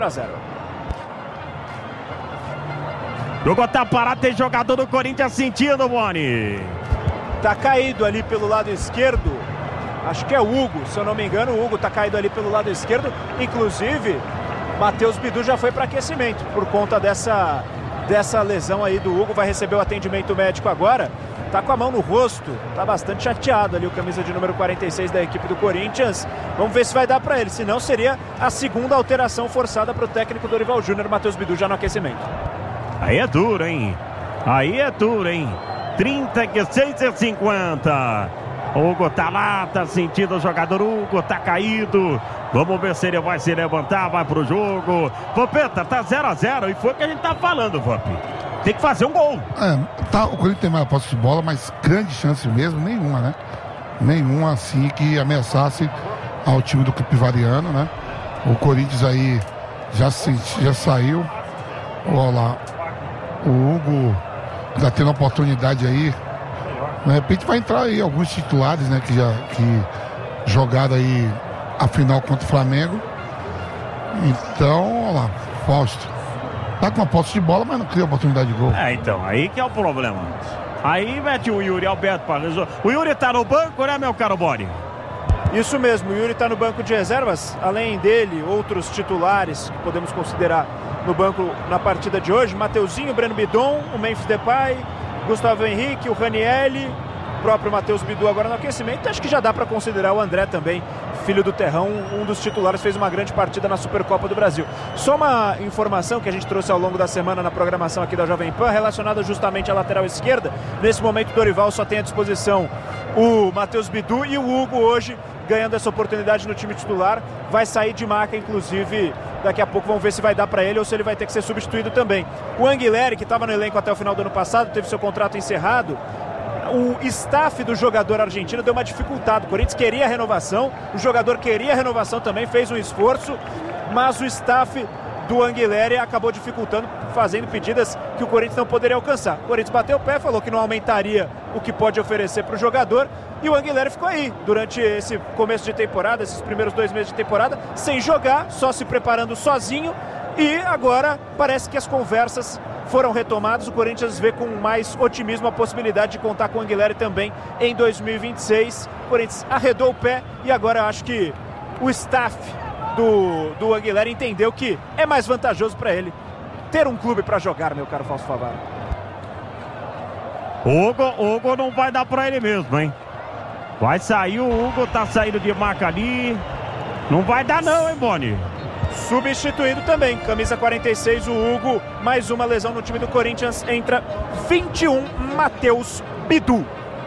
0-0. Jogou, tá parado, tem jogador do Corinthians sentindo, Boni. Tá caído ali pelo lado esquerdo. Acho que é o Hugo, se eu não me engano. O Hugo tá caído ali pelo lado esquerdo. Inclusive, Matheus Bidu já foi para aquecimento por conta dessa lesão aí do Hugo. Vai receber o atendimento médico agora. Tá com a mão no rosto, tá bastante chateado ali o camisa de número 46 da equipe do Corinthians. Vamos ver se vai dar para ele, senão seria a segunda alteração forçada para o técnico Dorival Júnior. Matheus Bidu já no aquecimento. Aí é duro, hein? 36-50. Hugo tá lá, tá sentindo o jogador. Hugo tá caído. Vamos ver se ele vai se levantar, vai pro jogo. Vampeta, tá 0-0 e foi o que a gente tá falando, Vamp. Tem que fazer um gol. O Corinthians tem mais posse de bola, mas grande chance mesmo, nenhuma, né? Nenhuma assim que ameaçasse ao time do Capivariano, né? O Corinthians aí já saiu. Olha lá, o Hugo tá tendo oportunidade aí. De repente vai entrar aí alguns titulares, né? Que jogaram aí a final contra o Flamengo. Então, olha lá, Fausto. Tá com uma posse de bola, mas não cria oportunidade de gol. Então, aí que é o problema. Aí mete o Yuri Alberto para resolver. O Yuri tá no banco, né, meu caro Boni? Isso mesmo, o Yuri tá no banco de reservas. Além dele, outros titulares que podemos considerar no banco na partida de hoje: Mateuzinho, Breno Bidon, o Memphis Depay, Gustavo Henrique, o Ranieri, o próprio Matheus Bidu agora no aquecimento. Acho que já dá para considerar o André também, filho do Terrão, um dos titulares, fez uma grande partida na Supercopa do Brasil. Só uma informação que a gente trouxe ao longo da semana na programação aqui da Jovem Pan, relacionada justamente à lateral esquerda. Nesse momento, o Dorival só tem à disposição o Matheus Bidu e o Hugo hoje ganhando essa oportunidade no time titular. Vai sair de maca, inclusive, daqui a pouco vamos ver se vai dar para ele ou se ele vai ter que ser substituído também. O Anguilleri, que estava no elenco até o final do ano passado, teve seu contrato encerrado. O staff do jogador argentino deu uma dificuldade. O Corinthians queria a renovação, o jogador queria a renovação também, fez um esforço, mas o staff do Anguilleri acabou dificultando, fazendo pedidas que o Corinthians não poderia alcançar. O Corinthians bateu o pé, falou que não aumentaria o que pode oferecer para o jogador, e o Anguilleri ficou aí durante esse começo de temporada, esses primeiros 2 meses de temporada, sem jogar, só se preparando sozinho, e agora parece que as conversas foram retomadas. O Corinthians vê com mais otimismo a possibilidade de contar com o Anguilleri também em 2026. O Corinthians arredou o pé e agora acho que o staff do Anguilleri entendeu que é mais vantajoso para ele ter um clube para jogar, meu caro Fausto Favaro. Hugo não vai dar para ele mesmo, hein? Vai sair, o Hugo tá saindo de maca ali. Não vai dar não, hein, Boni? Substituído também, camisa 46, o Hugo. Mais uma lesão no time do Corinthians. Entra 21, Matheus Bidu.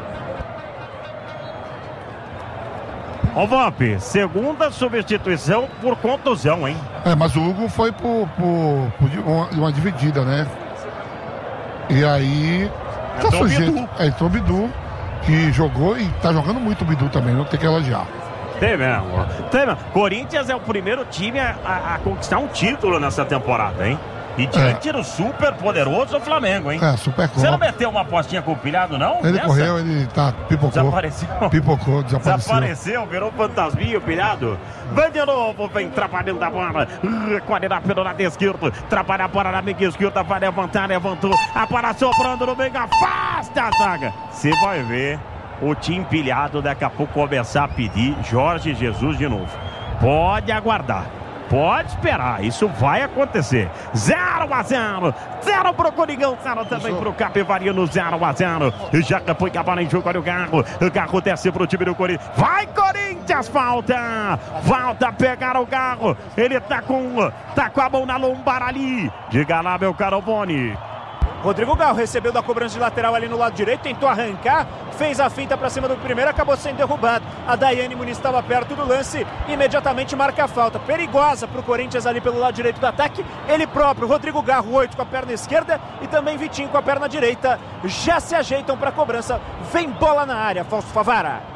Ó, Vamp, segunda substituição por contusão, hein? Mas o Hugo foi por uma dividida, né? E aí tá sujeito. Entrou o Bidu, que jogou e tá jogando muito o Bidu também, não tem que elogiar. Tem mesmo. Corinthians é o primeiro time a conquistar um título nessa temporada, hein? E diante do super poderoso Flamengo, hein? Super Você não meteu uma apostinha com o pilhado, não? Ele correu, ele pipocou. Desapareceu. Desapareceu, virou fantasminha o pilhado. Vem de novo, vem trabalhando a bola. Qualidade pelo lado esquerdo. Trabalha a bola na meia esquerda, vai levantar, levantou. A bola sobrando no meio, afasta a zaga. Você vai ver o time pilhado daqui a pouco começar a pedir Jorge Jesus de novo. Pode aguardar. Pode esperar, isso vai acontecer. 0-0, 0 pro Coringão, 0 também pro Capivariano, 0-0. Já foi a bola em jogo, olha o Garro desce pro time do Corinthians. Vai, Corinthians, volta a pegar o Garro. Ele tá com a mão na lombar ali. Diga lá, meu caro Boni. Rodrigo Garro recebeu da cobrança de lateral ali no lado direito, tentou arrancar, fez a finta para cima do primeiro, acabou sendo derrubado. A Daiane Muniz estava perto do lance, imediatamente marca a falta. Perigosa para o Corinthians ali pelo lado direito do ataque. Ele próprio, Rodrigo Garro, 8 com a perna esquerda e também Vitinho com a perna direita. Já se ajeitam para a cobrança. Vem bola na área, Fausto Favara.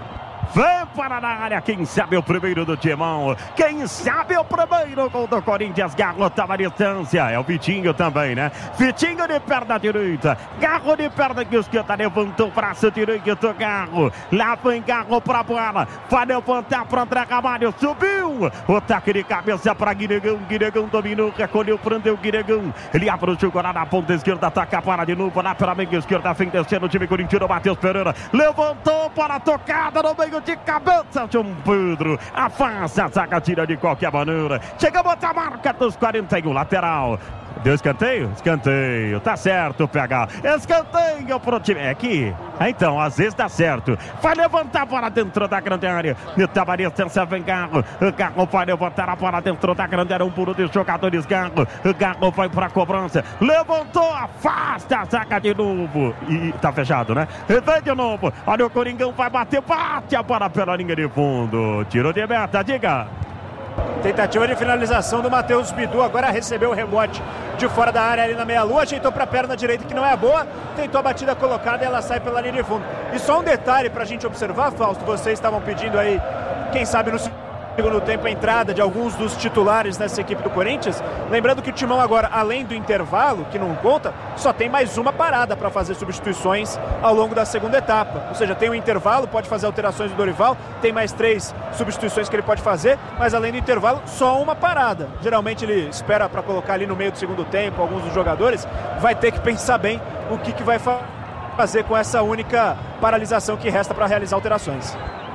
Vem para na área, quem sabe o primeiro do Timão. Quem sabe o primeiro gol do Corinthians. Garro tava à distância. É o Vitinho também, né? Vitinho de perna direita. Garro de perna esquerda. Levantou o braço direito. Garro. Lá vem Garro para a bola. Vai levantar para André Ramalho. Subiu. O taque de cabeça para Guinegão. Guinegão dominou. Recolheu. Prendeu Guinegão. Ele abre o jogo lá na ponta esquerda. Ataca para de novo. Lá pela meia esquerda. Vem descendo o time corintiano. Matheus Pereira. Levantou para a tocada no meio de cabeça. João Pedro. Afasta a zaga. Tira de qualquer maneira. Chega a botar a marca dos 41. Lateral. Deu escanteio? Escanteio. Tá certo, PH. Escanteio pro time. É aqui. Então, às vezes dá certo. Vai levantar para dentro da grande área. Tava a distância, vem Garro. Garro vai levantar para dentro da grande área. Um por um de jogadores. Garro vai para a cobrança. Levantou, afasta a zaga de novo. E tá fechado, né? Vem de novo. Olha o Coringão, vai bater. Bate a bola pela linha de fundo. Tiro de meta, diga. Tentativa de finalização do Matheus Bidu. Agora recebeu o rebote de fora da área ali na meia-lua. Ajeitou para a perna direita, que não é boa. Tentou a batida colocada e ela sai pela linha de fundo. E só um detalhe para a gente observar, Fausto. Vocês estavam pedindo aí, quem sabe no segundo tempo, a entrada de alguns dos titulares nessa equipe do Corinthians. Lembrando que o Timão agora, além do intervalo, que não conta, só tem mais uma parada para fazer substituições ao longo da segunda etapa. Ou seja, tem um intervalo, pode fazer alterações do Dorival, tem mais 3 substituições que ele pode fazer, mas além do intervalo, só uma parada. Geralmente ele espera para colocar ali no meio do segundo tempo alguns dos jogadores, vai ter que pensar bem o que vai fazer com essa única paralisação que resta para realizar alterações.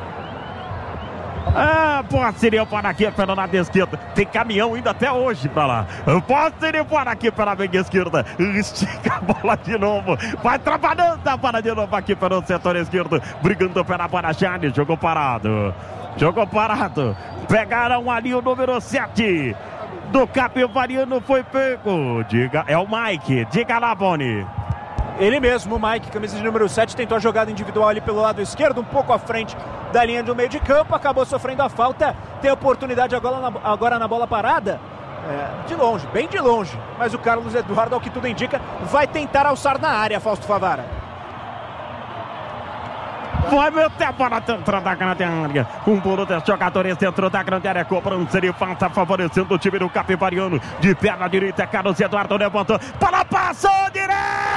Posse para aqui pela lado esquerda. Tem caminhão indo até hoje para lá. Posse para aqui pela meia esquerda. Estica a bola de novo. Vai trabalhando a bola de novo aqui pelo setor esquerdo. Brigando pela bola. Charles. Jogou parado. Pegaram ali o número 7 do Capivariano. Foi pego. Diga, é o Mike. Diga lá, Boni. Ele mesmo, o Mike, camisa de número 7, tentou a jogada individual ali pelo lado esquerdo, um pouco à frente da linha do meio de campo, acabou sofrendo a falta, tem oportunidade agora na bola parada, de longe, bem de longe, mas o Carlos Eduardo, ao que tudo indica, vai tentar alçar na área, Fausto Favara. Vai meter a bola dentro da grande área. Um por um dos jogadores dentro da grande área. Cobrança de falta favorecendo o time do Capivariano. De perna direita, Carlos Eduardo levantou. Bola passou direto.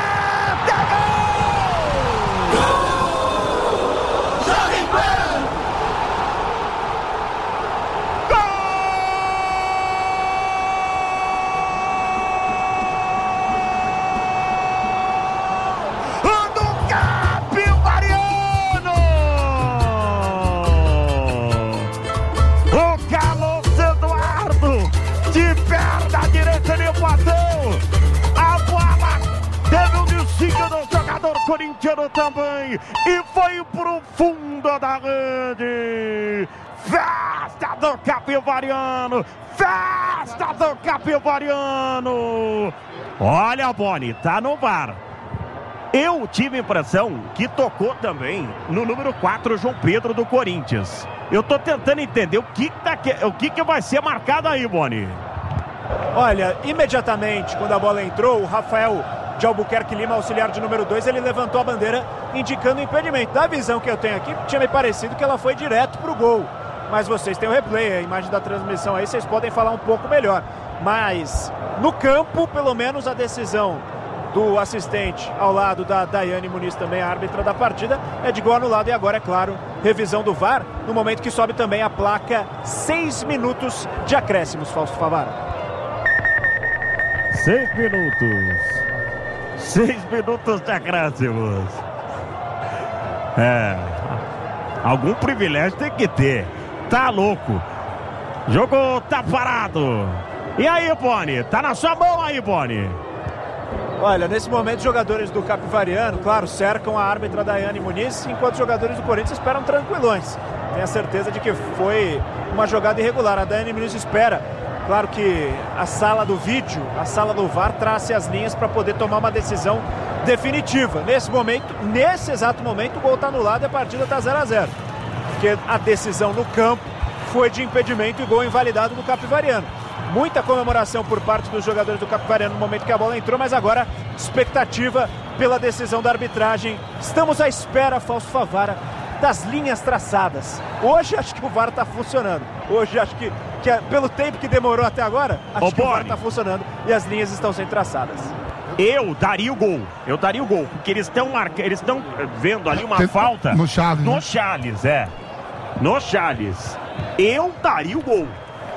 Corintiano também, e foi pro fundo da rede. Festa do Capivariano, festa do Capivariano. Olha, Boni, tá no VAR. Eu tive a impressão que tocou também no número 4, João Pedro do Corinthians. Eu tô tentando entender o que vai ser marcado aí, Boni. Olha, imediatamente quando a bola entrou, o Rafael de Albuquerque Lima, auxiliar de número 2, ele levantou a bandeira indicando o impedimento. Da visão que eu tenho aqui, tinha me parecido que ela foi direto pro gol. Mas vocês têm o replay, a imagem da transmissão aí, vocês podem falar um pouco melhor. Mas no campo, pelo menos a decisão do assistente ao lado da Daiane Muniz, também a árbitra da partida, é de gol anulado. E agora, é claro, revisão do VAR, no momento que sobe também a placa 6 minutos de acréscimos, Fausto Favara. 6 minutos. 6 minutos de acréscimos. Algum privilégio tem que ter. Tá louco. Jogo tá parado. E aí, Boni? Tá na sua mão aí, Boni. Olha, nesse momento os jogadores do Capivariano, claro, cercam a árbitra Daiane Muniz, enquanto os jogadores do Corinthians esperam tranquilões. Tenho a certeza de que foi uma jogada irregular. A Daiane Muniz espera, claro, que a sala do vídeo, a sala do VAR, trace as linhas para poder tomar uma decisão definitiva. Nesse momento, nesse exato momento, o gol está anulado e a partida está 0-0. Porque a decisão no campo foi de impedimento e gol invalidado do Capivariano. Muita comemoração por parte dos jogadores do Capivariano no momento que a bola entrou, mas agora expectativa pela decisão da arbitragem. Estamos à espera, Fausto Favara, das linhas traçadas. Hoje acho que o VAR está funcionando. Hoje acho que pelo tempo que demorou até agora, acho que o VAR está funcionando e as linhas estão sendo traçadas. Eu daria o gol, porque eles estão vendo ali uma falta no Charles, no Charles, no Charles. Eu daria o gol.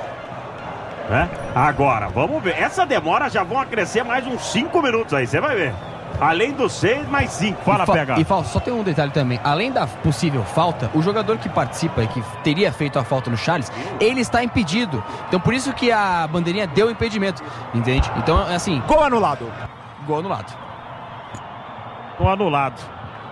Agora, vamos ver. Essa demora já vão acrescer mais uns 5 minutos aí, você vai ver. Além dos 6, mais 5. Fala, PH. E Fausto, só tem um detalhe também. Além da possível falta, o jogador que participa e que teria feito a falta no Charles, ele está impedido. Então, por isso que a bandeirinha deu impedimento. Entende? Então, é assim... Gol anulado. Gol anulado. Gol anulado.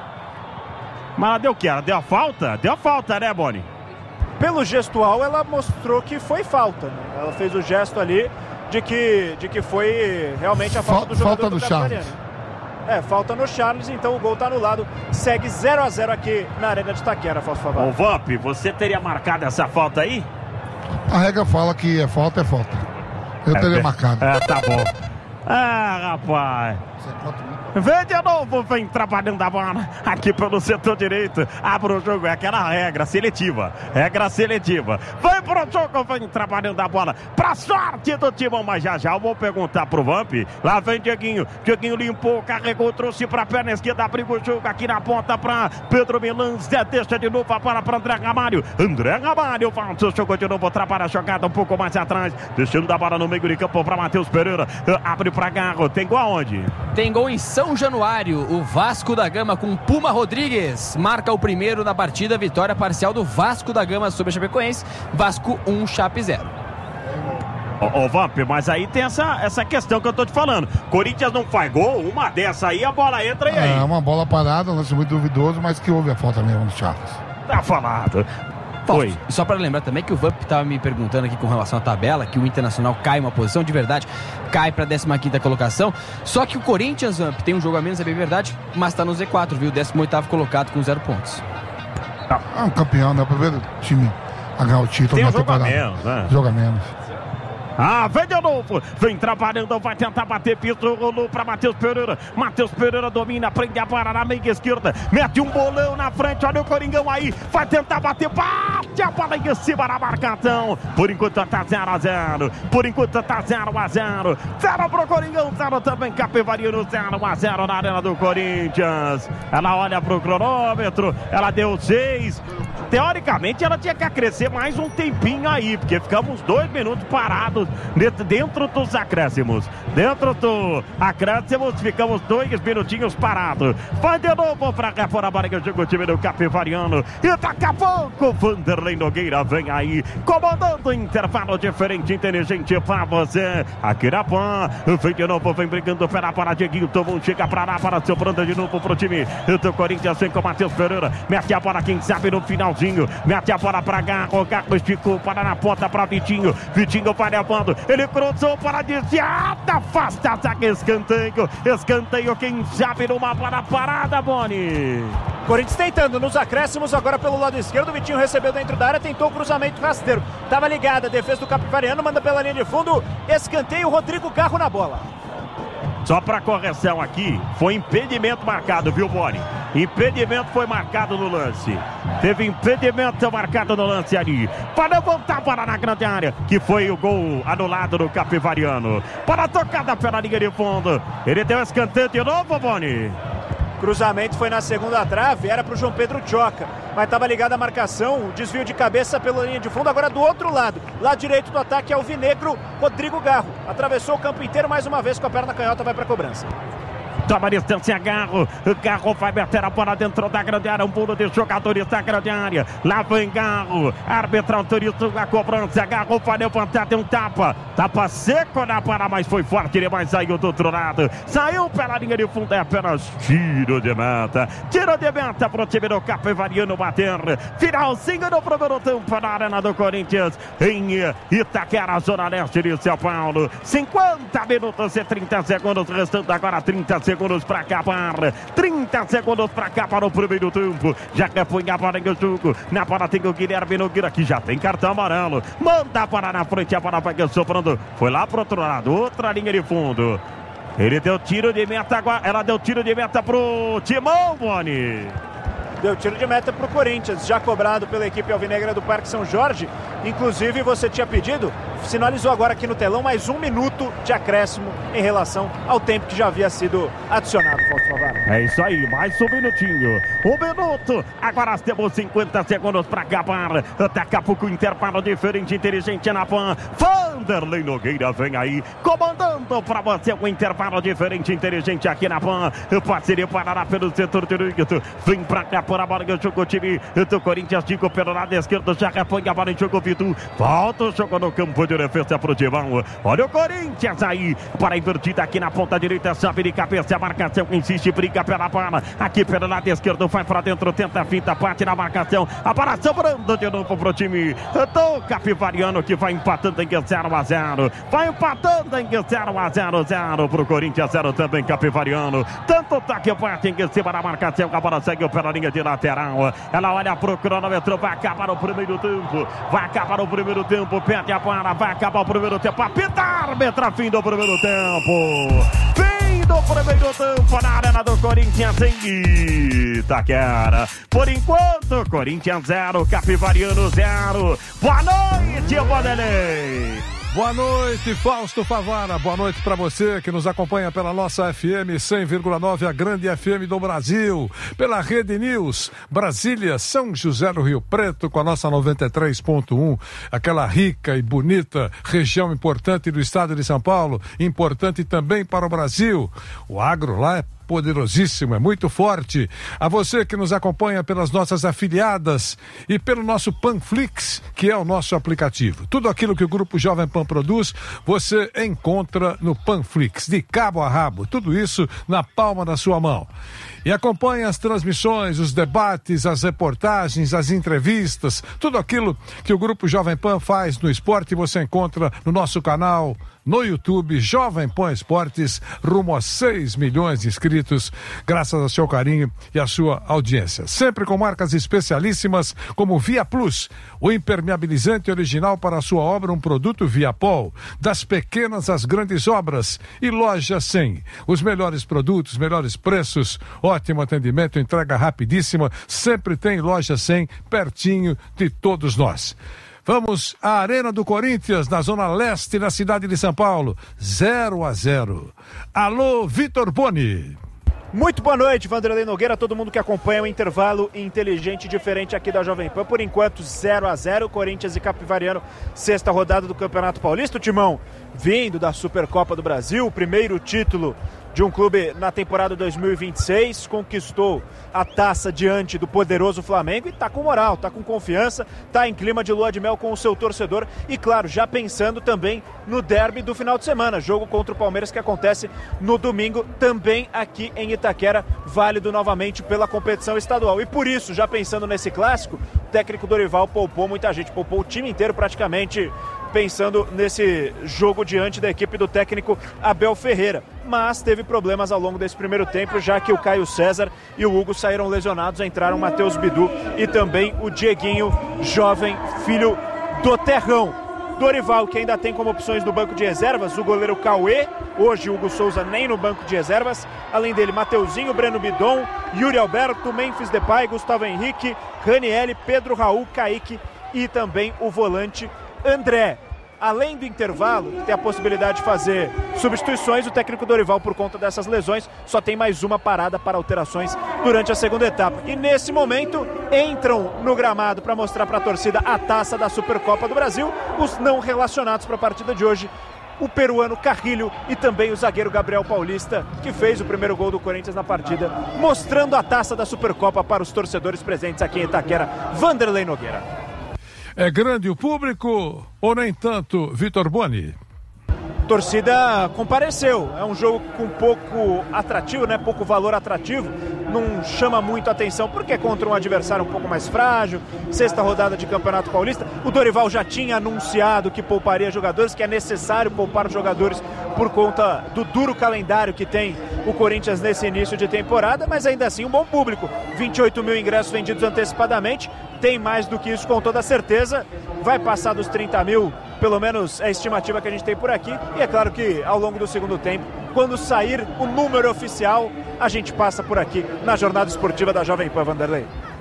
Mas ela deu o quê? Ela deu a falta? Deu a falta, né, Boni? Pelo gestual, ela mostrou que foi falta. Né? Ela fez o gesto ali de que foi realmente a falta do jogador falta do Charles. Falta no Charles, então o gol está anulado. Segue 0-0 aqui na Arena de Itaquera, Fausto Favaro. Ô, Vamp, você teria marcado essa falta aí? A regra fala que é falta. Eu teria marcado. Tá bom. Rapaz. Vem de novo, vem trabalhando a bola aqui pelo setor direito. Abre o jogo, é aquela regra seletiva. Vai pro jogo, vem trabalhando a bola pra sorte do Timão, mas já eu vou perguntar pro Vamp. Lá vem Dieguinho limpou, carregou, trouxe pra perna esquerda, abriu o jogo aqui na ponta pra Pedro Milan. Zé deixa de novo a bola pra André Ramalho faz o jogo de novo, trabalha a jogada um pouco mais atrás, deixando a bola no meio de campo pra Matheus Pereira. Abre pra Garro, tem gol aonde? Tem gol em São Januário, o Vasco da Gama com Puma Rodrigues marca o primeiro na partida, vitória parcial do Vasco da Gama sobre a Chapecoense, Vasco 1, Chape 0. Ô, Vamp, mas aí tem essa questão que eu tô te falando. Corinthians não faz gol, uma dessa aí, a bola entra e aí. É uma bola parada, um lance muito duvidoso, mas que houve a falta mesmo no Charles. Tá falado. Oi. Só para lembrar também que o Vamp estava me perguntando aqui com relação à tabela, que o Internacional cai uma posição, de verdade, cai para a 15ª colocação. Só que o Corinthians, Vamp, tem um jogo a menos, é bem verdade, mas está no Z4, viu? 18º colocado com 0 pontos. Um campeão, né? O primeiro time a ganhar o título. Tem um jogo a menos, né? Joga menos. Vem de novo, vem trabalhando, vai tentar bater, piso, rolou pra Matheus Pereira domina, prende a bola na meia esquerda, mete um bolão na frente, olha o Coringão aí, vai tentar bater, bate a bola em cima na marcação, por enquanto tá 0-0, 0 pro Coringão, 0 também, Capivariano, 0-0 na Arena do Corinthians. Ela olha pro cronômetro, ela deu 6, teoricamente ela tinha que acrescer mais um tempinho aí, porque ficamos 2 minutos parados dentro dos acréscimos. Ficamos 2 minutinhos parados. Vai de novo pra cá fora a bola que eu jogo o time do Capivariano. E daqui a pouco Vanderlei Nogueira vem aí, comandando intervalo diferente, inteligente pra você. Aqui na Pan, vem de novo, vem brigando pela bola. Dieguinho tomou, chega pra lá, para sobrando de novo pro time do Corinthians. Vem com o Matheus Pereira, mete a bola, quem sabe no finalzinho. Mete a bola pra Garro, Garro esticou para na ponta pra Vitinho vai levando. Ele cruzou para desviada, afasta a zaga, escanteio, quem sabe numa bola parada, Boni. Corinthians tentando nos acréscimos, agora pelo lado esquerdo, o Vitinho recebeu dentro da área, tentou o cruzamento rasteiro, tava ligada, a defesa do Capivariano, manda pela linha de fundo, escanteio, Rodrigo Garro na bola. Só para correção aqui, foi impedimento marcado, viu, Boni? Impedimento foi marcado no lance. Teve impedimento marcado no lance ali. Para levantar para na grande área, que foi o gol anulado do Capivariano. Para a tocada pela linha de fundo. Ele deu escanteio de novo, Boni. Cruzamento foi na segunda trave, era para o João Pedro Tchoca, mas estava ligada a marcação, desvio de cabeça pela linha de fundo, agora do outro lado direito do ataque é o vinegro Rodrigo Garro, atravessou o campo inteiro mais uma vez com a perna canhota, vai para a cobrança. Toma distância, Garro vai meter a bola dentro da grande área, um pulo de jogadores da grande área, lá vem Garro, árbitro autoriza a cobrança, Garro vai levantar, tem um tapa seco na bola, mas foi forte demais, saiu do outro lado, saiu pela linha de fundo, é apenas tiro de meta pro time do Capivariano bater, finalzinho do primeiro tempo na Arena do Corinthians, em Itaquera, zona leste de São Paulo, 50 minutos e 30 segundos, restando agora 30 segundos para acabar. 30 segundos para acabar o primeiro tempo. Já que foi a bola em jogo. Na bola tem o Guilherme Nogueira, que já tem cartão amarelo. Manda a bola na frente, a bola vai sobrando. Foi lá pro outro lado, outra linha de fundo. Ele deu tiro de meta agora. Ela deu tiro de meta pro Timão, Boni. deu tiro de meta para o Corinthians, já cobrado pela equipe alvinegra do Parque São Jorge. Inclusive, você tinha pedido, sinalizou agora aqui no telão, mais 1 minuto de acréscimo em relação ao tempo que já havia sido adicionado, Fausto Favara. É isso aí, mais 1 minutinho. 1 minuto, agora temos 50 segundos para acabar. Daqui a pouco, intervalo diferente, inteligente na PAN. Vanderlei Nogueira vem aí, comandando para você o intervalo diferente, inteligente aqui na PAN. Parceria Paraná pelo setor direito. Vem pra cá por a bola que jogou o time do Corinthians. Chico pelo lado esquerdo, já repõe a bola em jogo, Vitor. Volta o jogo no campo de defesa pro Timão. Olha o Corinthians aí, para a invertida aqui na ponta direita. Sobe de cabeça a marcação, insiste, briga pela bola. Aqui pelo lado esquerdo, vai pra dentro, tenta a finta, parte na marcação. A bola sobrando de novo pro time do Capivariano, que vai empatando em 0-0. Vai empatando em 0-0 pro Corinthians, 0 também Capivariano. Tanto toque parte em cima da marcação, a bola segue pela linha de lateral. Ela olha pro cronômetro, vai acabar o primeiro tempo. Vai acabar o primeiro tempo, perde a bola, vai acabar o primeiro tempo. Apita, árbitra, fim do primeiro tempo. Fim do primeiro tempo na arena do Corinthians em Itaquera. Por enquanto, Corinthians 0, Capivariano 0. Boa noite, Vanderlei. Boa noite, Fausto Favara. Boa noite para você que nos acompanha pela nossa FM 100,9, a grande FM do Brasil. Pela Rede News, Brasília, São José do Rio Preto, com a nossa 93.1. Aquela rica e bonita região importante do estado de São Paulo, importante também para o Brasil. O agro lá é poderosíssimo, é muito forte. A você que nos acompanha pelas nossas afiliadas e pelo nosso Panflix, que é o nosso aplicativo. Tudo aquilo que o Grupo Jovem Pan produz, você encontra no Panflix, de cabo a rabo. Tudo isso na palma da sua mão. E acompanhe as transmissões, os debates, as reportagens, as entrevistas, tudo aquilo que o Grupo Jovem Pan faz no esporte, você encontra no nosso canal no YouTube, Jovem Pan Esportes, rumo a 6 milhões de inscritos, graças ao seu carinho e à sua audiência. Sempre com marcas especialíssimas como Via Plus, o impermeabilizante original para a sua obra, um produto Viapol, das pequenas às grandes obras. E Loja 100, os melhores produtos, melhores preços, ótimo atendimento, entrega rapidíssima, sempre tem Loja 100 pertinho de todos nós. Vamos à Arena do Corinthians, na Zona Leste, na cidade de São Paulo. 0-0. Alô, Vitor Boni. Muito boa noite, Vanderlei Nogueira, todo mundo que acompanha o intervalo inteligente e diferente aqui da Jovem Pan. Por enquanto, 0-0, Corinthians e Capivariano, sexta rodada do Campeonato Paulista. O Timão, vindo da Supercopa do Brasil, o primeiro título de um clube na temporada 2026, conquistou a taça diante do poderoso Flamengo e tá com moral, tá com confiança, tá em clima de lua de mel com o seu torcedor e, claro, já pensando também no derby do final de semana, jogo contra o Palmeiras que acontece no domingo, também aqui em Itaquera, válido novamente pela competição estadual. E por isso, já pensando nesse clássico, o técnico Dorival poupou muita gente, poupou o time inteiro praticamente, pensando nesse jogo diante da equipe do técnico Abel Ferreira. Mas teve problemas ao longo desse primeiro tempo, já que o Caio César e o Hugo saíram lesionados, entraram o Matheus Bidu e também o Dieguinho, jovem filho do Terrão. Dorival, que ainda tem como opções no banco de reservas o goleiro Cauê, hoje o Hugo Souza nem no banco de reservas, além dele Mateuzinho, Breno Bidon, Yuri Alberto, Memphis Depay, Gustavo Henrique, Ranieri, Pedro Raul, Kaique e também o volante André. Além do intervalo, tem a possibilidade de fazer substituições, o técnico Dorival, por conta dessas lesões, só tem mais uma parada para alterações durante a segunda etapa. E nesse momento, entram no gramado para mostrar para a torcida a taça da Supercopa do Brasil, os não relacionados para a partida de hoje, o peruano Carrilho e também o zagueiro Gabriel Paulista, que fez o primeiro gol do Corinthians na partida, mostrando a taça da Supercopa para os torcedores presentes aqui em Itaquera. Vanderlei Nogueira. É grande o público ou nem tanto, Vitor Boni? Torcida compareceu, é um jogo com pouco atrativo, né? Pouco valor atrativo, não chama muito atenção porque é contra um adversário um pouco mais frágil, sexta rodada de Campeonato Paulista. O Dorival já tinha anunciado que pouparia jogadores, que é necessário poupar os jogadores por conta do duro calendário que tem o Corinthians nesse início de temporada, mas ainda assim um bom público, 28 mil ingressos vendidos antecipadamente, tem mais do que isso com toda certeza, vai passar dos 30 mil, pelo menos é a estimativa que a gente tem por aqui, e é claro que ao longo do segundo tempo, quando sair o número oficial, a gente passa por aqui na jornada esportiva da Jovem Pan, Vanderlei.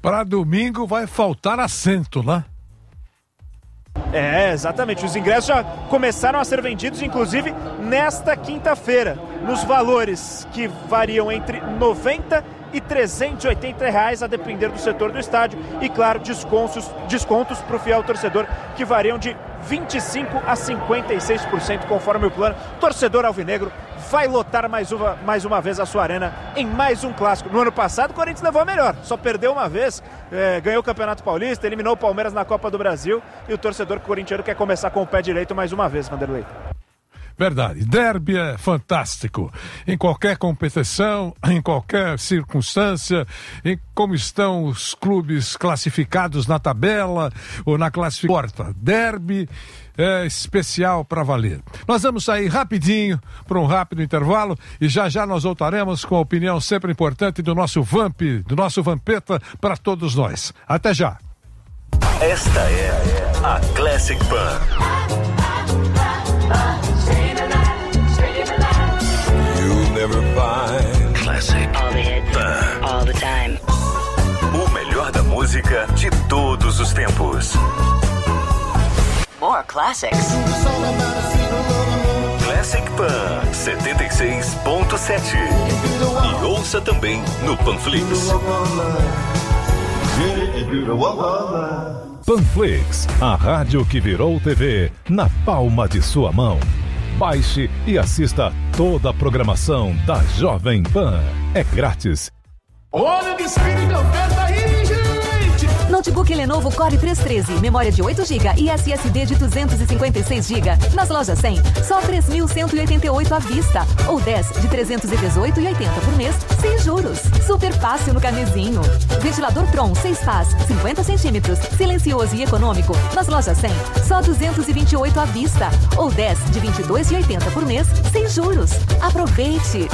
Para domingo vai faltar assento, né? Exatamente. Os ingressos já começaram a ser vendidos, inclusive, nesta quinta-feira, nos valores que variam entre R$90 e R$380, a depender do setor do estádio. E, claro, descontos para o fiel torcedor, que variam de 25% a 56%, conforme o plano. Torcedor alvinegro vai lotar mais uma vez a sua arena em mais um clássico. No ano passado, o Corinthians levou a melhor, só perdeu uma vez, ganhou o Campeonato Paulista, eliminou o Palmeiras na Copa do Brasil, e o torcedor corintiano quer começar com o pé direito mais uma vez, Vanderlei. Verdade, derby é fantástico, em qualquer competição, em qualquer circunstância, em como estão os clubes classificados na tabela ou na classificação. Derby é especial para valer. Nós vamos sair rapidinho para um rápido intervalo e já nós voltaremos com a opinião sempre importante do nosso Vamp, do nosso Vampeta para todos nós. Até já. Esta é a Classic Pan. Classic all the hits, all the time. O melhor da música de todos os tempos. More classics. Classic Pan 76.7. E ouça também no Panflix. Panflix, a rádio que virou TV na palma de sua mão. Baixe e assista toda a programação da Jovem Pan. É grátis. Olha o espírito de oferta aí, gente! Notebook Lenovo Core 313, memória de 8 GB e SSD de 256 GB. Nas lojas 100, só 3.188 à vista. Ou 10 de 318,80 por mês, sem juros. Super fácil no carnezinho. Ventilador Tron 6 pás, 50 centímetros, silencioso e econômico. Nas lojas 100, só 228 à vista. Ou 10 de 22,80 por mês, sem juros. Aproveite!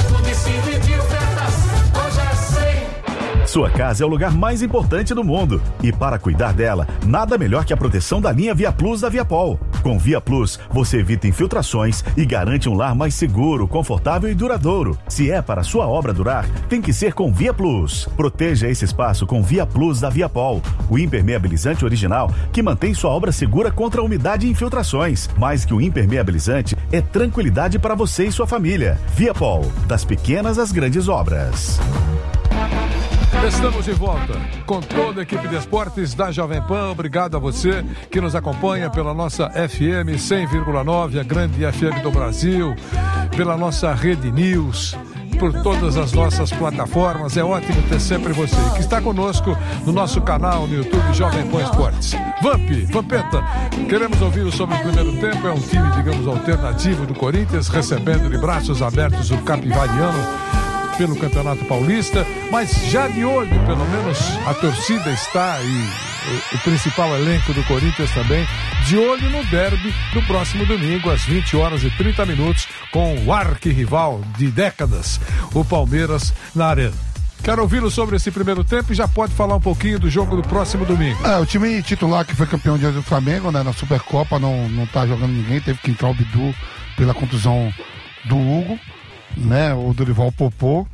Sua casa é o lugar mais importante do mundo. E para cuidar dela, nada melhor que a proteção da linha Via Plus da Viapol. Com Via Plus, você evita infiltrações e garante um lar mais seguro, confortável e duradouro. Se é para sua obra durar, tem que ser com Via Plus. Proteja esse espaço com Via Plus da Viapol, o impermeabilizante original que mantém sua obra segura contra a umidade e infiltrações. Mais que um impermeabilizante, é tranquilidade para você e sua família. Viapol, das pequenas às grandes obras. Estamos de volta com toda a equipe de esportes da Jovem Pan. Obrigado a você que nos acompanha pela nossa FM 100,9, a grande FM do Brasil, pela nossa Rede News, por todas as nossas plataformas. É ótimo ter sempre você que está conosco no nosso canal no YouTube Jovem Pan Esportes. Vampeta, queremos ouvir sobre o primeiro tempo. É um time, digamos, alternativo do Corinthians, recebendo de braços abertos o Capivariano pelo Campeonato Paulista, mas já de olho, pelo menos a torcida está e o principal elenco do Corinthians também, de olho no derby do próximo domingo, às 20h30, com o arquirrival de décadas, o Palmeiras, na Arena. Quero ouvi-lo sobre esse primeiro tempo e já pode falar um pouquinho do jogo do próximo domingo. O time titular que foi campeão de hoje do Flamengo, né, na Supercopa, não tá jogando ninguém, teve que entrar o Bidu pela contusão do Hugo, né, o Dorival Popô.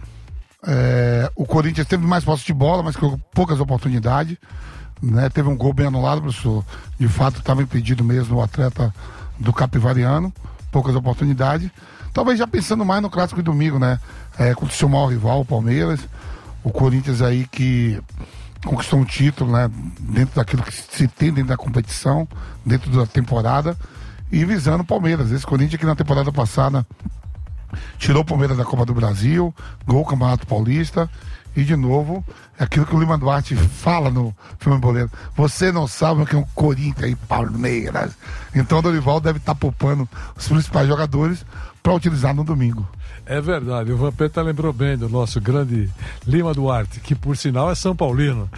O Corinthians teve mais posse de bola, mas com poucas oportunidades, né, teve um gol bem anulado, professor. De fato estava impedido mesmo o atleta do Capivariano, poucas oportunidades. Talvez já pensando mais no clássico de domingo, né, contra o seu maior rival, o Palmeiras. O Corinthians aí que conquistou um título, né, dentro daquilo que se tem dentro da competição, dentro da temporada, e visando o Palmeiras. Esse Corinthians que na temporada passada tirou o Palmeiras da Copa do Brasil, ganhou o Campeonato Paulista, e de novo, é aquilo que o Lima Duarte fala no filme Boleiro: você não sabe o que é um Corinthians e Palmeiras. Então o Dorival deve estar poupando os principais jogadores para utilizar no domingo. É verdade, o Vampeta lembrou bem do nosso grande Lima Duarte, que por sinal é São Paulino,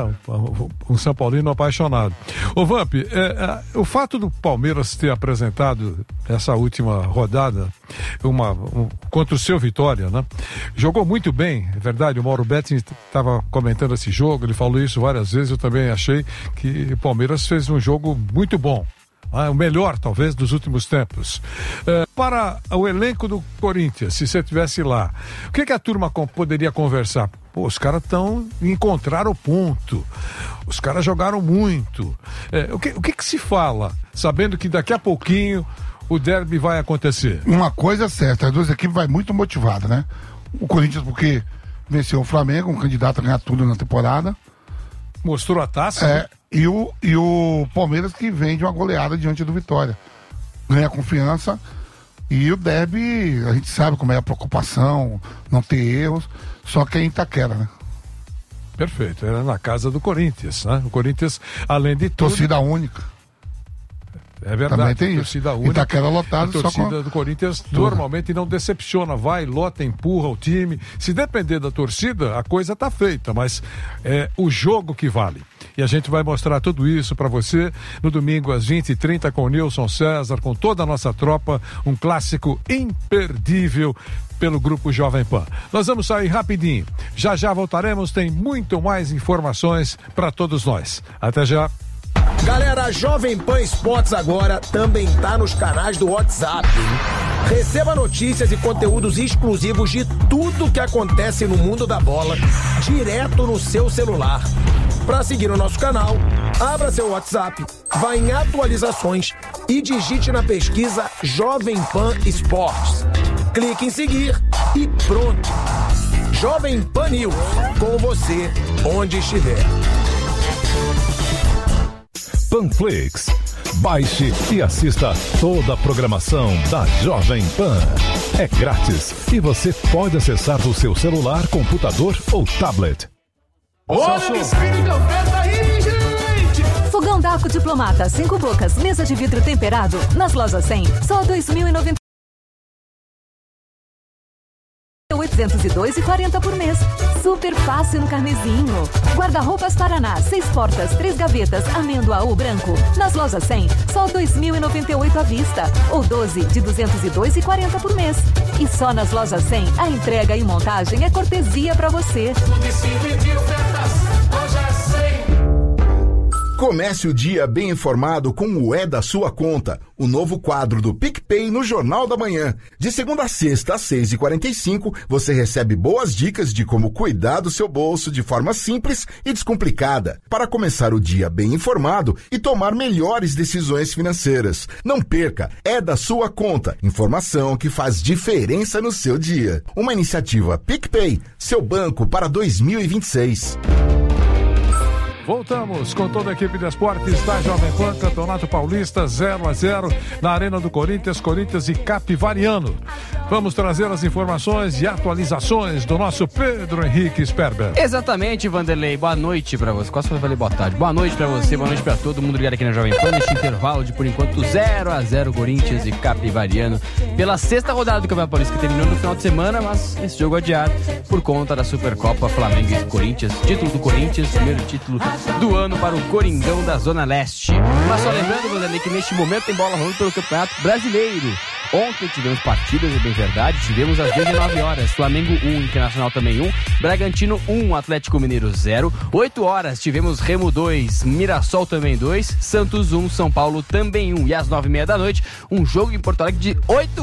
um São Paulino apaixonado. Ô Vamp, o fato do Palmeiras ter apresentado essa última rodada contra o seu Vitória, né? Jogou muito bem, é verdade, o Mauro Betting estava comentando esse jogo, ele falou isso várias vezes, eu também achei que o Palmeiras fez um jogo muito bom. O melhor, talvez, dos últimos tempos. Para o elenco do Corinthians, se você estivesse lá, o que a turma poderia conversar? Pô, os caras encontraram o ponto. Os caras jogaram muito. O que se fala, sabendo que daqui a pouquinho o derby vai acontecer? Uma coisa é certa, as duas equipes vai muito motivadas, né? O Corinthians porque venceu o Flamengo, um candidato a ganhar tudo na temporada. Mostrou a taça? Né? E o Palmeiras que vem de uma goleada diante do Vitória. Ganha confiança. E o derby, a gente sabe como é a preocupação, não ter erros, só que é em Itaquera, né? Perfeito, era na casa do Corinthians, né? O Corinthians, além de tudo... Torcida única. É verdade, também tem torcida isso. única. Itaquera lotado, a torcida do Corinthians normalmente não decepciona, vai, lota, empurra o time. Se depender da torcida, a coisa tá feita, mas é o jogo que vale. E a gente vai mostrar tudo isso para você no domingo às 20h30 com o Nilson César, com toda a nossa tropa, um clássico imperdível pelo Grupo Jovem Pan. Nós vamos sair rapidinho. Já voltaremos, tem muito mais informações para todos nós. Até já. Galera, a Jovem Pan Esportes agora também tá nos canais do WhatsApp, hein? Receba notícias e conteúdos exclusivos de tudo que acontece no mundo da bola, direto no seu celular. Para seguir o nosso canal, abra seu WhatsApp, vá em atualizações e digite na pesquisa Jovem Pan Esportes. Clique em seguir e pronto. Jovem Pan News, com você onde estiver. Panflix. Baixe e assista toda a programação da Jovem Pan. É grátis e você pode acessar do seu celular, computador ou tablet. Olha o espírito oferta aí, gente! Fogão Daco Diplomata, 5 bocas, mesa de vidro temperado, nas lojas 100, só R$2.090. 802,40 por mês. Super fácil no carnezinho. Guarda-roupas Paraná, 6 portas, 3 gavetas, amêndoa ou branco. Nas lojas 100, só R$2.098 à vista. Ou 12 de 202,40 por mês. E só nas lojas 100, a entrega e montagem é cortesia pra você. Comece o dia bem informado com o É da Sua Conta, o novo quadro do PicPay no Jornal da Manhã. De segunda a sexta, às 6h45, você recebe boas dicas de como cuidar do seu bolso de forma simples e descomplicada, para começar o dia bem informado e tomar melhores decisões financeiras. Não perca, É da Sua Conta, informação que faz diferença no seu dia. Uma iniciativa PicPay, seu banco para 2026. Voltamos com toda a equipe de esportes da Jovem Pan, Campeonato Paulista 0-0 na Arena do Corinthians e Capivariano. Vamos trazer as informações e atualizações do nosso Pedro Henrique Sperber. Exatamente, Vanderlei. Boa noite pra você. Quase falei boa tarde. Boa noite pra você, boa noite pra todo mundo ligado aqui na Jovem Pan. Neste intervalo de, por enquanto, 0-0 Corinthians e Capivariano. Pela sexta rodada do Campeonato Paulista, que terminou no final de semana, mas esse jogo adiado por conta da Supercopa Flamengo e Corinthians. Título do Corinthians, primeiro título do ano para o Coringão da Zona Leste. Mas só lembrando, Vanderlei, que neste momento tem bola rolando pelo Campeonato Brasileiro. Ontem tivemos partidas, é bem verdade, tivemos às 19 horas, Flamengo 1, Internacional também 1, Bragantino 1, Atlético Mineiro 0, 8 horas tivemos Remo 2, Mirassol também 2, Santos 1, São Paulo também 1, e às 9h30 da noite, um jogo em Porto Alegre de 8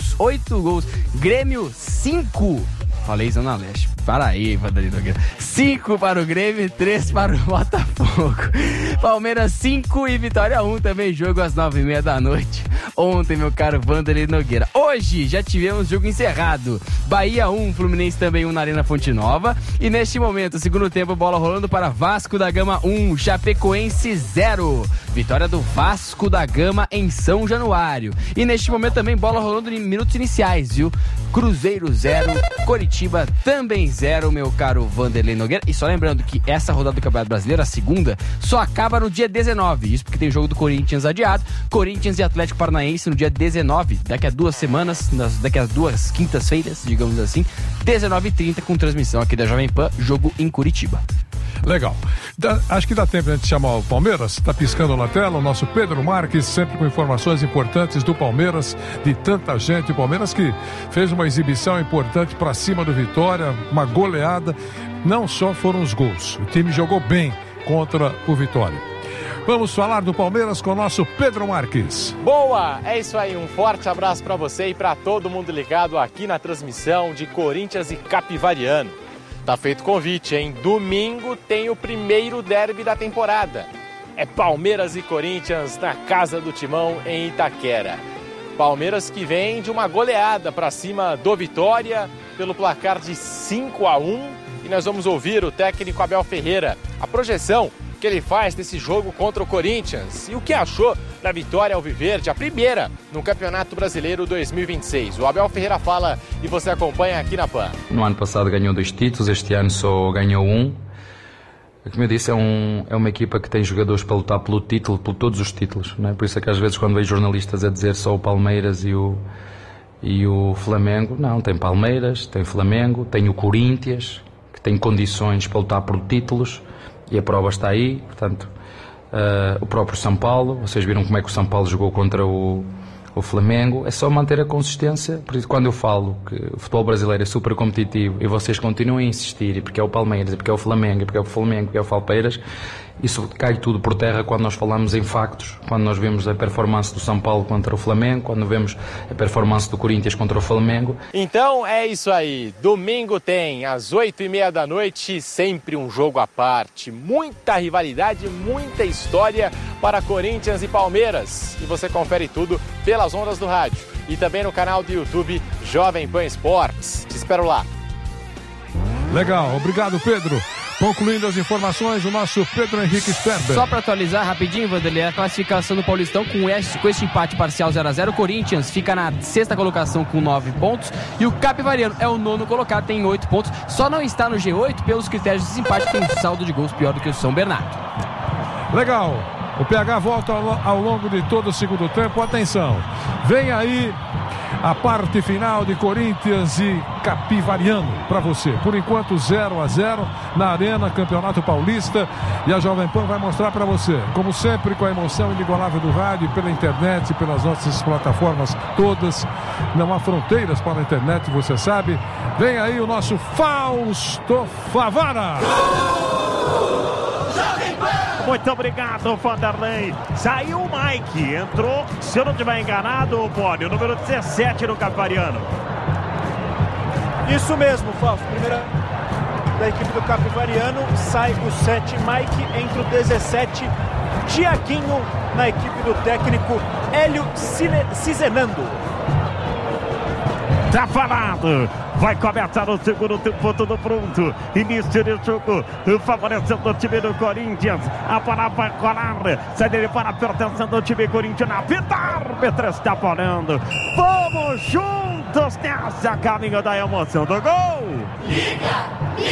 gols, Grêmio 5, falei Zona Leste, para aí, Vanderlei, 5 para o Grêmio e 3 para o Botafogo, Palmeiras 5 e Vitória 1, também jogo às 9h30 da noite, ontem, meu caro Vanderlei Nogueira. Hoje já tivemos jogo encerrado, Bahia 1, Fluminense também 1 na Arena Fonte Nova, e neste momento, segundo tempo, bola rolando para Vasco da Gama 1, Chapecoense 0, vitória do Vasco da Gama em São Januário, e neste momento também bola rolando em minutos iniciais, viu? Cruzeiro 0, Coritiba também 0, meu caro Vanderlei Nogueira. E só lembrando que essa rodada do Campeonato Brasileiro, a segunda, só acaba no dia 19. Isso porque tem jogo do Corinthians adiado. Corinthians e Atlético Paranaense no dia 19, daqui a 2 semanas, daqui a 2 quintas-feiras, digamos assim, 19h30, com transmissão aqui da Jovem Pan, jogo em Curitiba. Legal. Acho que dá tempo de a gente chamar o Palmeiras. Tá piscando na tela o nosso Pedro Marques, sempre com informações importantes do Palmeiras, de tanta gente. O Palmeiras que fez uma exibição importante para cima do Vitória, uma goleada. Não só foram os gols, o time jogou bem contra o Vitória. Vamos falar do Palmeiras com o nosso Pedro Marques. Boa! É isso aí, um forte abraço para você e para todo mundo ligado aqui na transmissão de Corinthians e Capivariano. Tá feito o convite, hein? Domingo tem o primeiro derby da temporada. É Palmeiras e Corinthians na Casa do Timão, em Itaquera. Palmeiras que vem de uma goleada para cima do Vitória pelo placar de 5-1. E nós vamos ouvir o técnico Abel Ferreira, a projeção que ele faz desse jogo contra o Corinthians e o que achou da vitória alviverde, a primeira no Campeonato Brasileiro 2026. O Abel Ferreira fala e você acompanha aqui na PAN. No ano passado ganhou 2 títulos, este ano só ganhou 1. Como eu disse, é uma equipa que tem jogadores para lutar pelo título, por todos os títulos, não é? Por isso é que às vezes quando vejo jornalistas a dizer só o Palmeiras e o Flamengo, não, tem Palmeiras, tem Flamengo, tem o Corinthians, que tem condições para lutar por títulos, e a prova está aí. Portanto, o próprio São Paulo, vocês viram como é que o São Paulo jogou contra o Flamengo. É só manter a consistência. Por isso, quando eu falo que o futebol brasileiro é super competitivo e vocês continuam a insistir, e porque é o Palmeiras, e porque é o Flamengo, e porque é o Flamengo, e porque é o Palmeiras, isso cai tudo por terra quando nós falamos em factos, quando nós vemos a performance do São Paulo contra o Flamengo, quando vemos a performance do Corinthians contra o Flamengo. Então é isso aí, domingo tem às 8h30 da noite, sempre um jogo à parte, muita rivalidade, muita história para Corinthians e Palmeiras, e você confere tudo pelas ondas do rádio e também no canal do YouTube Jovem Pan Esportes. Te espero lá. Legal, obrigado, Pedro. Concluindo as informações, o nosso Pedro Henrique Sperber. Só para atualizar rapidinho, Vanderlei, a classificação do Paulistão com este empate parcial 0-0, o Corinthians fica na 6ª colocação com 9 pontos e o Capivariano é o 9º colocado, tem 8 pontos, só não está no G8 pelos critérios de desempate, tem um saldo de gols pior do que o São Bernardo. Legal, o PH volta ao longo de todo o segundo tempo, atenção, vem aí a parte final de Corinthians e Capivariano para você. Por enquanto 0-0 na Arena, Campeonato Paulista, e a Jovem Pan vai mostrar para você, como sempre, com a emoção inigualável do rádio, pela internet, pelas nossas plataformas todas. Não há fronteiras para a internet, você sabe. Vem aí o nosso Fausto Favara. Muito obrigado, Vanderlei. Saiu o Mike, entrou, se eu não estiver enganado, Boni, o número 17 no Capivariano. Isso mesmo, Fausto. Primeira da equipe do Capivariano, sai o 7 Mike, entra o 17 Tiaguinho na equipe do técnico Hélio Cizenando. Tá falado. Vai começar o segundo tempo, tudo pronto. Início de jogo, favorecendo o time do Corinthians. A bola vai colar. Sai dele para pertencendo ao time corintiano. O árbitro está falando. Vamos juntos nessa caminho da emoção do gol. Liga,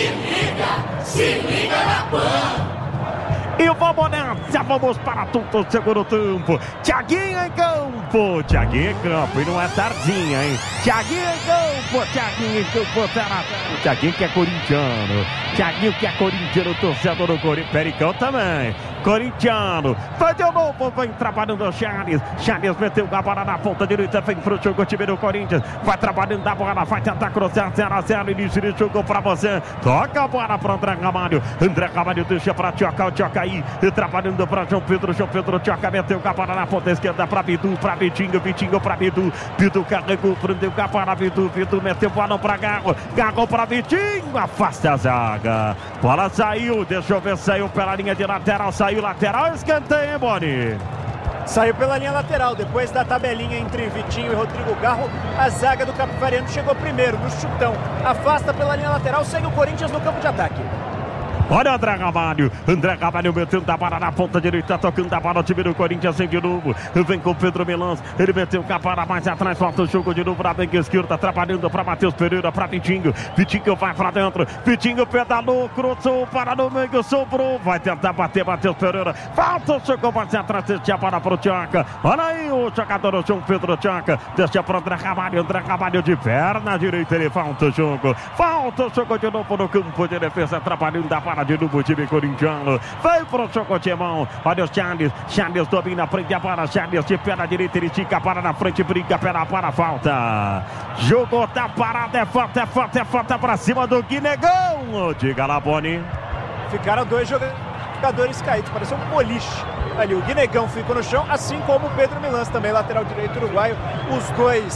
se liga na PAN. E vamos nessa, vamos para tudo o segundo tempo. Thiaguinho em campo, Thiaguinho em campo, e não é tardinha, hein? Thiaguinho em campo, Thiaguinho que é corintiano, Thiaguinho que é corintiano, torcedor do Corinthians, Pericão também. Corintiano, vai de novo, vem trabalhando o Charles meteu a bola na ponta direita, vem pro jogo, o time do Corinthians, vai trabalhando a bola, vai tentar cruzar 0-0, início de jogo pra você, toca a bola pra André Ramalho deixa pra Tioca, o Tioca aí, trabalhando pra João Pedro, Tioca meteu a bola na ponta esquerda pra Bidu, pra Vitinho pra Bidu carregou, prendeu a bola, Bidu meteu bola pra Garro pra Vitinho, afasta a zaga, bola saiu, deixa eu ver, saiu pela linha de lateral, saiu lateral, escanteio, hein, Boni? Saiu pela linha lateral, depois da tabelinha entre Vitinho e Rodrigo Garro, a zaga do Capivariano chegou primeiro no chutão, afasta pela linha lateral, segue o Corinthians no campo de ataque. Olha o André Ramalho metendo a bola na ponta direita, tocando a bola no time do Corinthians, vem de novo, vem com o Pedro Milans, ele meteu a bola mais atrás, volta o jogo de novo na banca esquerda, trabalhando para Matheus Pereira, para Vitinho vai para dentro, Vitinho pedalou, cruzou, para no meio, sobrou, vai tentar bater Matheus Pereira, volta o jogo mais atrás, deixa a bola para o Tioca, olha aí o jogador, o João Pedro Tioca, deixa para André Ramalho de perna direita, ele volta o jogo de novo no campo de defesa, trabalhando a bola de novo o time corintiano, vai pro jogo de mão, olha o Charles domina, prende a bola, Charles de perna direita, ele estica a bola na frente, brinca pela para falta, jogou, tá parado, é falta pra cima do Guinegão, diga lá, Boni. Ficaram 2 jogadores caídos, pareceu um boliche ali, o Guinegão ficou no chão, assim como o Pedro Milans, também lateral direito uruguaio, os dois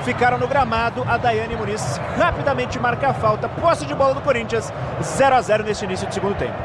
ficaram no gramado. A Daiane Muniz rapidamente marca a falta. Posse de bola do Corinthians, 0-0 neste início de segundo tempo.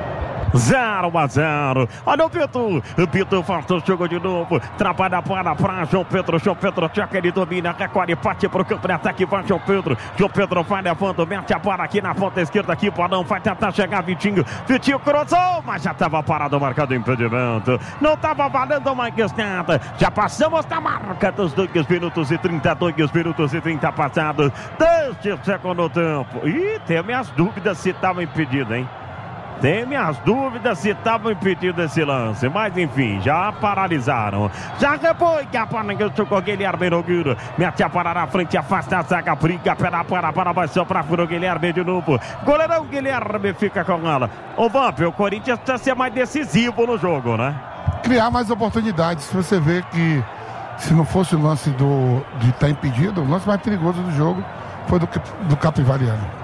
0-0. Olha o Pitu faltou, jogou de novo. Trabalha para João Pedro. João Pedro toca, ele domina, recolhe, parte para o campo de ataque. Vai João Pedro. João Pedro vai levando, mete a bola aqui na ponta esquerda. Aqui, Bodão vai tentar chegar. Vitinho cruzou, mas já estava parado, marcado impedimento. Não estava valendo mais nada. Já passamos da marca dos 2 minutos e 30. 2 minutos e 30 passados deste segundo tempo. E tem minhas dúvidas se estava impedido, hein? Tem minhas dúvidas se estava impedido esse lance. Mas enfim, já paralisaram. Já repõe que a Pananga tocou Guilherme Nogueira. Mete a para na frente, afasta a zaga. Briga, para, vai soprar para o Guilherme de novo. Goleirão Guilherme fica com ela. O Vamp, o Corinthians precisa ser mais decisivo no jogo, né? Criar mais oportunidades. Você vê que se não fosse o lance de estar impedido, o lance mais perigoso do jogo foi do Capivariano.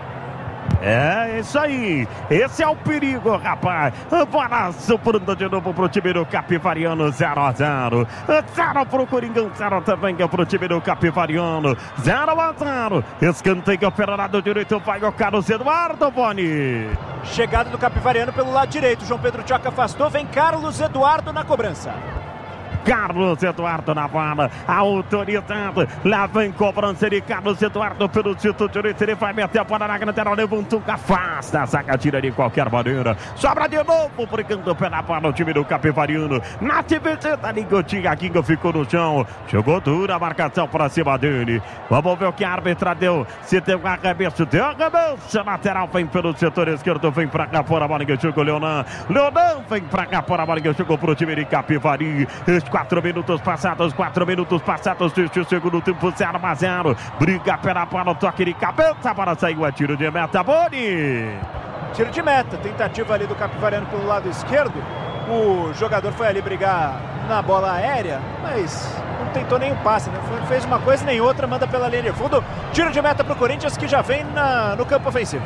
É isso aí, esse é o perigo, rapaz. Bola soprando de novo pro time do Capivariano, 0-0. 0 pro Coringão, 0 também pro time do Capivariano, 0-0. Escanteio pelo lado direito, vai o Carlos Eduardo Boni. Chegada do Capivariano pelo lado direito, João Pedro Tchoca afastou, vem Carlos Eduardo na cobrança. Carlos Eduardo na bola, autorizado, lá vem cobrança de Carlos Eduardo pelo título direito, ele vai meter a bola na lateral, levantou, afasta, a zaga tira de qualquer maneira, sobra de novo, brigando pela bola o time do Capivariano, na dividida ali, o Tiaguinho ficou no chão, jogou dura a marcação para cima dele, vamos ver o que a árbitra deu, se deu um arremesso, lateral, vem pelo setor esquerdo, vem pra cá, por a bola que jogou Leonan vem pra cá, por a bola que jogou pro time de Capivari. 4 minutos passados deste segundo tempo, 0-0. Briga pela bola, toque de cabeça, a bola saiu, a tiro de meta, Boni. Tiro de meta, tentativa ali do Capivariano pelo lado esquerdo. O jogador foi ali brigar na bola aérea, mas não tentou nenhum passe, né? Fez uma coisa nem outra, manda pela linha de fundo. Tiro de meta pro Corinthians, que já vem no campo ofensivo.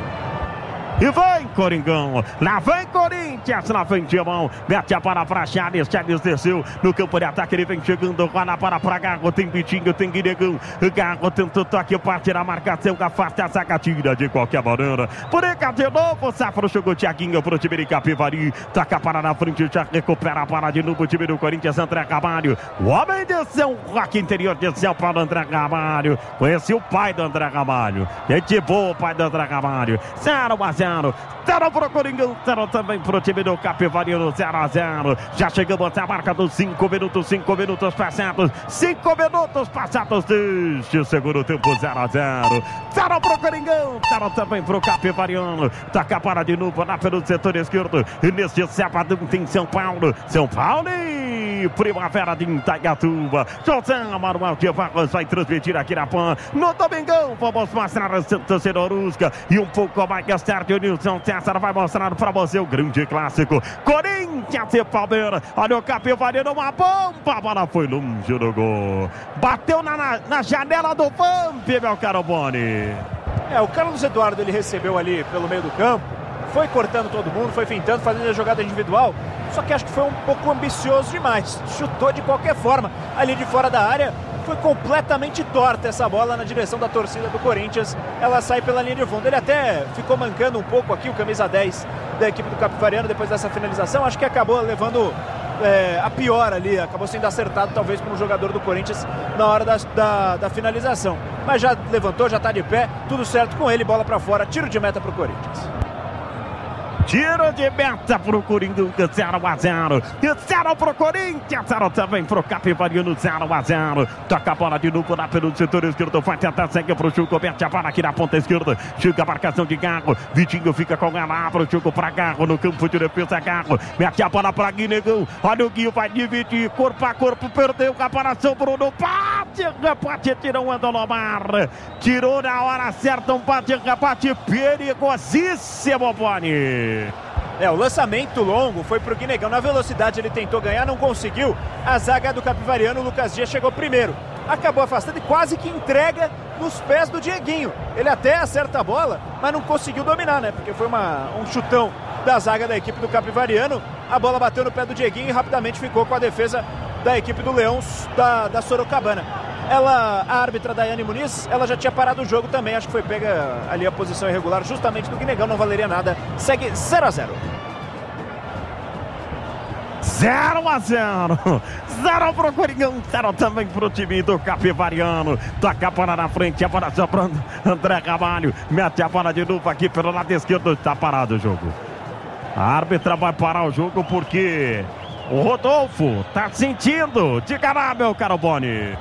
E vai, Coringão. Lá vem Corinthians na frente de mão. Mete a bola pra Charles. Charles desceu no campo de ataque. Ele vem chegando. Rola para Garro. Tem Vitinho, tem Guinegão. Garro tentou toque. Parte na marcação. Afasta a zaga. Tira de qualquer maneira. Briga de novo. Safro chegou Thiaguinho pro time de Capivari. Toca para na frente. Já recupera a bola de novo. O time do Corinthians. André Camargo. O homem de São Roque, interior de São Paulo. André Camargo. Conheci o pai do André Camargo. Gente boa, o pai do André Camargo. 0-0. 0 pro Coringão, 0 também pro time do Capivariano, 0-0. Já chegamos à marca dos 5 minutos passados. 5 minutos passados deste segundo tempo, 0-0. 0 pro Coringão, 0 também pro Capivariano. Toca para de novo lá pelo setor esquerdo. E neste sábado tem São Paulo. E Primavera de Itaiatuba. José Manuel de Vargas vai transmitir aqui na PAN. No domingão, vamos mostrar a Santa Cerorusca. E um pouco mais tarde, o Nilson César vai mostrar para você o grande clássico. Corinthians e Palmeiras. Olha o Capivariano, uma bomba. A bola foi longe do gol. Bateu na janela do Vamp, meu caro Boni. O Carlos Eduardo, ele recebeu ali pelo meio do campo. Foi cortando todo mundo, foi fintando, fazendo a jogada individual. Só que acho que foi um pouco ambicioso demais. Chutou de qualquer forma ali de fora da área. Foi completamente torta essa bola na direção da torcida do Corinthians. Ela sai pela linha de fundo. Ele até ficou mancando um pouco aqui, o camisa 10 da equipe do Capivariano, depois dessa finalização. Acho que acabou levando a pior ali. Acabou sendo acertado talvez por um jogador do Corinthians na hora da finalização. Mas já levantou, já está de pé. Tudo certo com ele, bola para fora. Tiro de meta para o Corinthians. Tiro de meta pro Coringão, 0-0. 0 pro Corinthians, 0 também pro Capivariano, 0-0. Toca a bola de novo lá pelo setor esquerdo. Vai tentar seguir pro Chuco. Mete a bola aqui na ponta esquerda. Chega a marcação de Garro. Vitinho fica com ela. Abre o Chuco pra Garro no campo de defesa. Garro mete a bola pra Guinegão. Olha o Guinho, vai dividir corpo a corpo. Perdeu a comparação. Bruno bate, tira um Andolomar. Tirou na hora certa. Um bate perigosíssimo, Boni. O lançamento longo foi pro Guinegão. Na velocidade ele tentou ganhar, não conseguiu. A zaga do Capivariano, o Lucas Dias chegou primeiro. Acabou afastando e quase que entrega nos pés do Dieguinho. Ele até acerta a bola, mas não conseguiu dominar, né? Porque foi um chutão da zaga da equipe do Capivariano. A bola bateu no pé do Dieguinho e rapidamente ficou com a defesa da equipe do Leões da Sorocabana. A árbitra Daiane Muniz, ela já tinha parado o jogo também. Acho que foi pega ali a posição irregular justamente do Guinegão, não valeria nada. Segue 0-0. 0-0. 0 pro Coringão, 0 também pro time do Capivariano. Toca a bola na frente, a bola sobrando. André Ramalho mete a bola de novo aqui pelo lado esquerdo. Está parado o jogo. A árbitra vai parar o jogo porque o Rodolfo tá sentindo. Diga lá, meu caro Boni.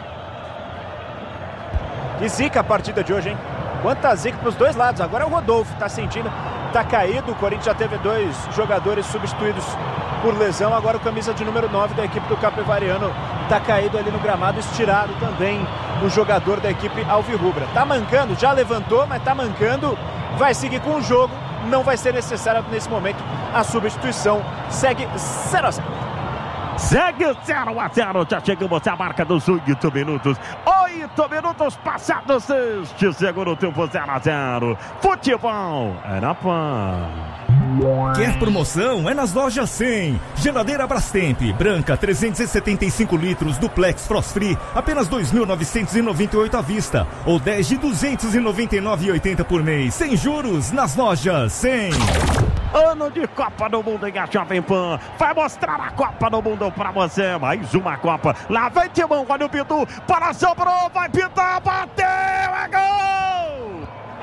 Que zica a partida de hoje, hein? Quanta zica pros dois lados. Agora é o Rodolfo, tá sentindo, tá caído. O Corinthians já teve 2 jogadores substituídos por lesão. Agora o camisa de número 9 da equipe do Capivariano tá caído ali no gramado, estirado também o jogador da equipe alvirrubra. Tá mancando, já levantou, mas tá mancando. Vai seguir com o jogo. Não vai ser necessária nesse momento a substituição. Segue 0-0. Segue 0-0, já chegamos à marca dos 8 minutos. 8 minutos passados este segundo tempo, 0-0. Futebol é na PAN. Quer promoção? É nas lojas 100. Geladeira Brastemp, branca, 375 litros, duplex Frost Free, apenas 2.998 à vista. Ou 10 de 299,80 por mês. Sem juros, nas lojas 100. Ano de Copa do Mundo em a Jovem Pan. Vai mostrar a Copa do Mundo pra você. Mais uma Copa. Lá vem Timão, olha o Bidu. Para sobrou, vai pintar, bateu, é gol!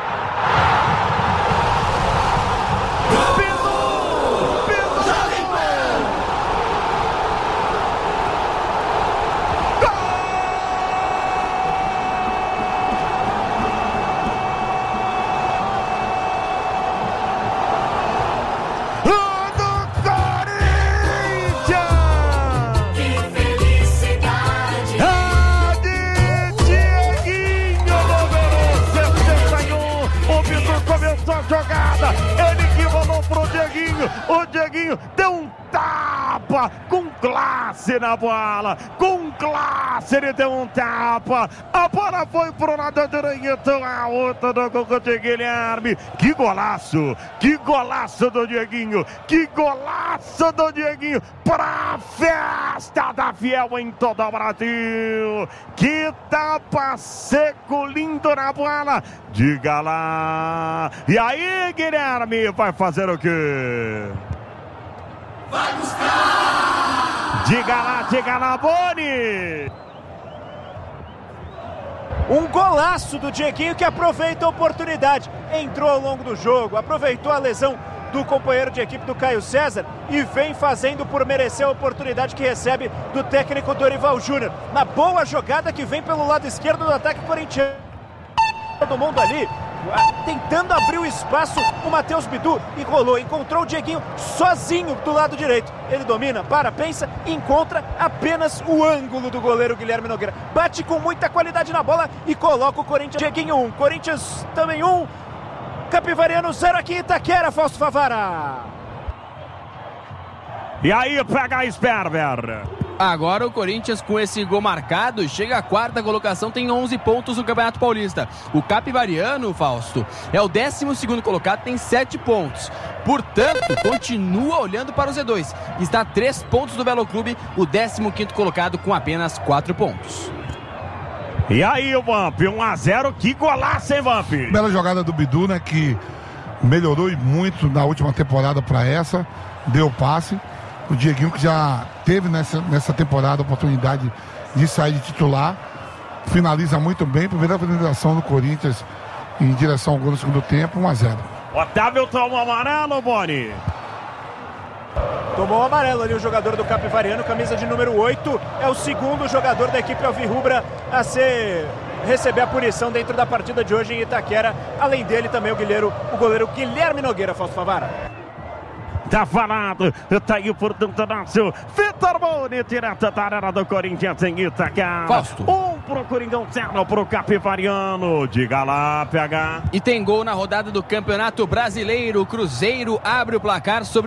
Jogada, ele que rolou pro Dieguinho, o Dieguinho deu um tapa com classe na bola, com classe ele deu um tapa, a bola foi pro lado direito, a outra do gol de Guilherme, que golaço do Dieguinho, que golaço do Dieguinho, pra festa da Fiel em todo o Brasil, que tapa seco, lindo na bola, diga lá, e aí Guilherme vai fazer o quê? Vai buscar! Diga lá, Boni! Um golaço do Dieguinho que aproveita a oportunidade. Entrou ao longo do jogo, aproveitou a lesão do companheiro de equipe do Caio César e vem fazendo por merecer a oportunidade que recebe do técnico Dorival Júnior. Na boa jogada que vem pelo lado esquerdo do ataque corintiano. Todo mundo ali tentando abrir o espaço, o Matheus Bidu, e rolou, encontrou o Dieguinho sozinho do lado direito. Ele domina, pensa, encontra apenas o ângulo do goleiro Guilherme Nogueira. Bate com muita qualidade na bola e coloca o Corinthians. Dieguinho 1, Corinthians também 1, Capivariano 0 aqui em Itaquera, Fausto Favara. E aí pega a Sperber. Agora o Corinthians, com esse gol marcado, chega à 4ª colocação, tem 11 pontos no Campeonato Paulista. O Capivariano, Fausto, é o 12º colocado, tem 7 pontos. Portanto, continua olhando para o Z2. Está a 3 pontos do Belo Clube, o 15º colocado com apenas 4 pontos. E aí, o Vamp, 1-0, que golaço, hein, Vamp? Bela jogada do Bidu, né, que melhorou muito na última temporada para essa, deu passe. O Dieguinho, que já teve nessa temporada a oportunidade de sair de titular, finaliza muito bem. Primeira finalização do Corinthians em direção ao gol no segundo tempo, 1-0. Otávio tomou amarelo, Boni. Tomou o amarelo ali o jogador do Capivariano, camisa de número 8. É o segundo jogador da equipe alvirrubra a receber a punição dentro da partida de hoje em Itaquera. Além dele também o goleiro Guilherme Nogueira, Fausto Favara. Tá falado, tá aí portanto nosso Vitor Boni, direto da área do Corinthians em Itaquera. Fausto. 1 pro Coringão, 0 pro Capivariano. Diga lá, PH. E tem gol na rodada do Campeonato Brasileiro. O Cruzeiro abre o placar sobre o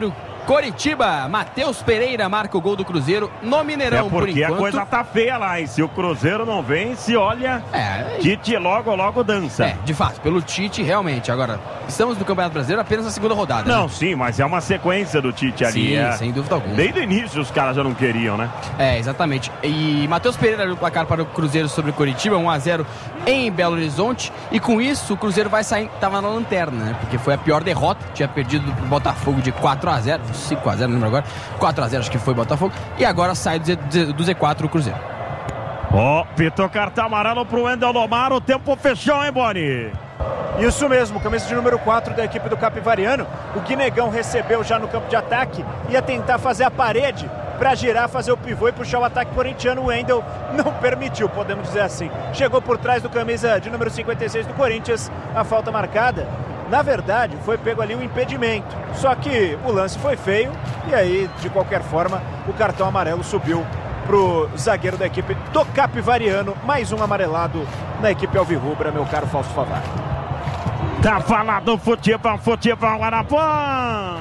Coritiba. Matheus Pereira marca o gol do Cruzeiro no Mineirão. Porque por enquanto a coisa tá feia lá, e se o Cruzeiro não vence, olha, Tite logo dança. De fato, pelo Tite, realmente. Agora, estamos no Campeonato Brasileiro apenas na segunda rodada. Não, sim, mas é uma sequência do Tite ali. Sim, sem dúvida alguma. Desde o início os caras já não queriam, né? Exatamente. E Matheus Pereira abriu o placar para o Cruzeiro sobre o Coritiba, 1-0 em Belo Horizonte. E com isso, o Cruzeiro vai sair, tava na lanterna, né? Porque foi a pior derrota. Tinha perdido pro Botafogo de 4-0, 5-0, não lembro agora. 4-0 acho que foi Botafogo. E agora sai do Z4 o Cruzeiro. Pitou cartão amarelo pro Wendel Lomar. O tempo fechou, hein, Boni? Isso mesmo, camisa de número 4 da equipe do Capivariano. O Guinegão recebeu já no campo de ataque. Ia tentar fazer a parede para girar, fazer o pivô e puxar o ataque corintiano. O Wendel não permitiu, podemos dizer assim. Chegou por trás do camisa de número 56 do Corinthians. A falta marcada. Na verdade, foi pego ali um impedimento. Só que o lance foi feio. E aí, de qualquer forma, o cartão amarelo subiu pro zagueiro da equipe do Capivariano. Mais um amarelado na equipe alvirrubra, meu caro Fausto Favar. Tá falado futebol Guarapã.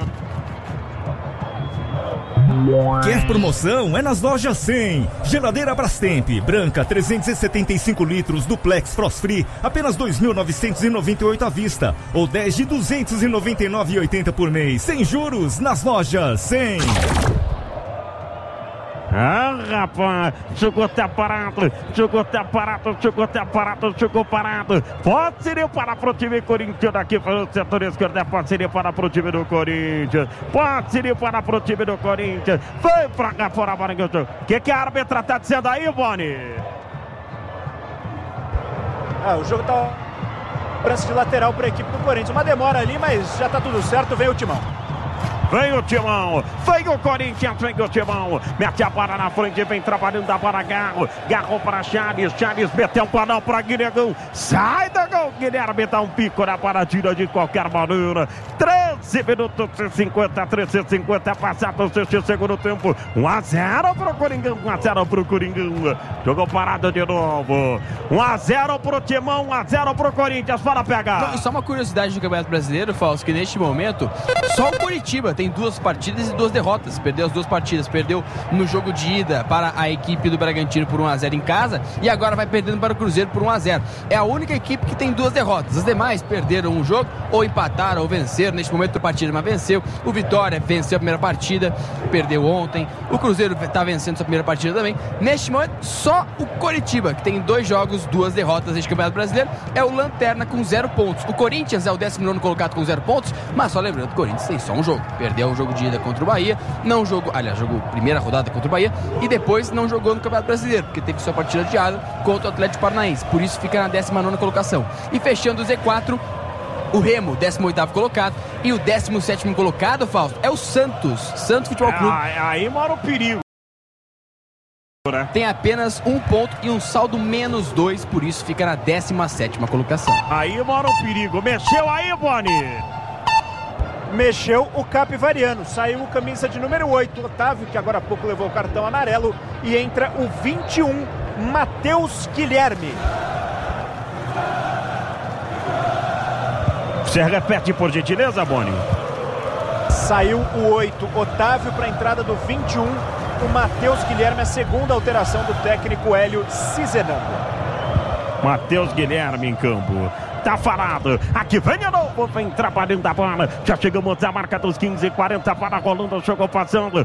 Quer promoção? É nas lojas 100. Geladeira Brastemp, branca, 375 litros, duplex Frost Free, apenas 2.998 à vista. Ou 10 de 299,80 por mês. Sem juros, nas lojas 100. Rapaz, chegou parado. Pode ser para pro time Corinthians daqui para o setor esquerdo, pode ser para pro time do Corinthians. Foi pra cá fora, Marinho. O que a árbitra tá dizendo aí, Boni? O jogo tá lance de lateral para a equipe do Corinthians. Uma demora ali, mas já tá tudo certo, vem o Timão. Vem o Timão, vem o Corinthians, vem o Timão. Mete a bola na frente, vem trabalhando a bola, Garro para Charles meteu um panão para Guinegão. Sai do gol, Guilherme dá um pico na partida de qualquer maneira. 13 minutos e 50, passado o sexto segundo tempo. 1-0 pro Coringão, 1-0 pro Coringão. Jogou parado de novo. 1-0 pro Timão, 1-0 pro Corinthians, para pegar. E só uma curiosidade do Campeonato Brasileiro, Fausto, que neste momento, só o Coritiba tem 2 partidas e 2 derrotas. Perdeu as 2 partidas. Perdeu no jogo de ida para a equipe do Bragantino por 1-0 em casa e agora vai perdendo para o Cruzeiro por 1-0. É a única equipe que tem 2 derrotas. As demais perderam um jogo, ou empataram, ou venceram. Neste momento a partida mas venceu. O Vitória venceu a primeira partida, perdeu ontem. O Cruzeiro está vencendo sua primeira partida também. Neste momento, só o Coritiba, que tem 2 jogos, 2 derrotas neste Campeonato Brasileiro, é o lanterna com 0 pontos. O Corinthians é o 19º colocado com 0 pontos, mas só lembrando, o Corinthians tem só um jogo. Perdeu o jogo de ida contra o Bahia, jogou primeira rodada contra o Bahia e depois não jogou no Campeonato Brasileiro, porque teve sua partida adiada contra o Atlético Paranaense, por isso fica na 19ª colocação. E fechando o Z4, o Remo, 18º colocado, e o 17º colocado, Fausto, é o Santos Futebol Clube. Aí mora o perigo. Tem apenas 1 ponto e um saldo menos 2, por isso fica na 17ª colocação. Aí mora o perigo. Mexeu aí, Boni? Mexeu o Capivariano, saiu o camisa de número 8, Otávio, que agora há pouco levou o cartão amarelo, e entra o 21, Matheus Guilherme. Você repete por gentileza, Boni? Saiu o 8, Otávio, para a entrada do 21, o Matheus Guilherme, a segunda alteração do técnico Hélio Cizenando. Matheus Guilherme em campo. Tá falado, aqui vem de novo, vem trabalhando a bola, já chegamos à marca dos 15:40, para rolando, chegou passando,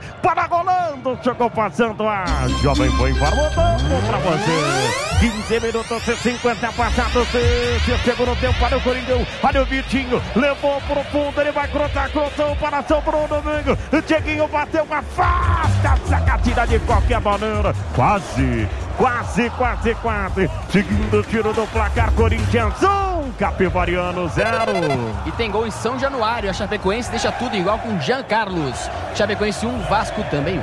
Jovem Pan informou pra você, 15 minutos e 50 passados, segundo tempo para o Coringão, olha o Vitinho, levou pro fundo, ele vai cruzou para São Bruno Domingo, o Dieguinho bateu, afasta essa catira de qualquer maneira, quase, seguindo o tiro do placar, Corinthians 1, Capivariano 0. E tem gol em São Januário, a Chapecoense deixa tudo igual com Jean Carlos. Chapecoense 1, Vasco também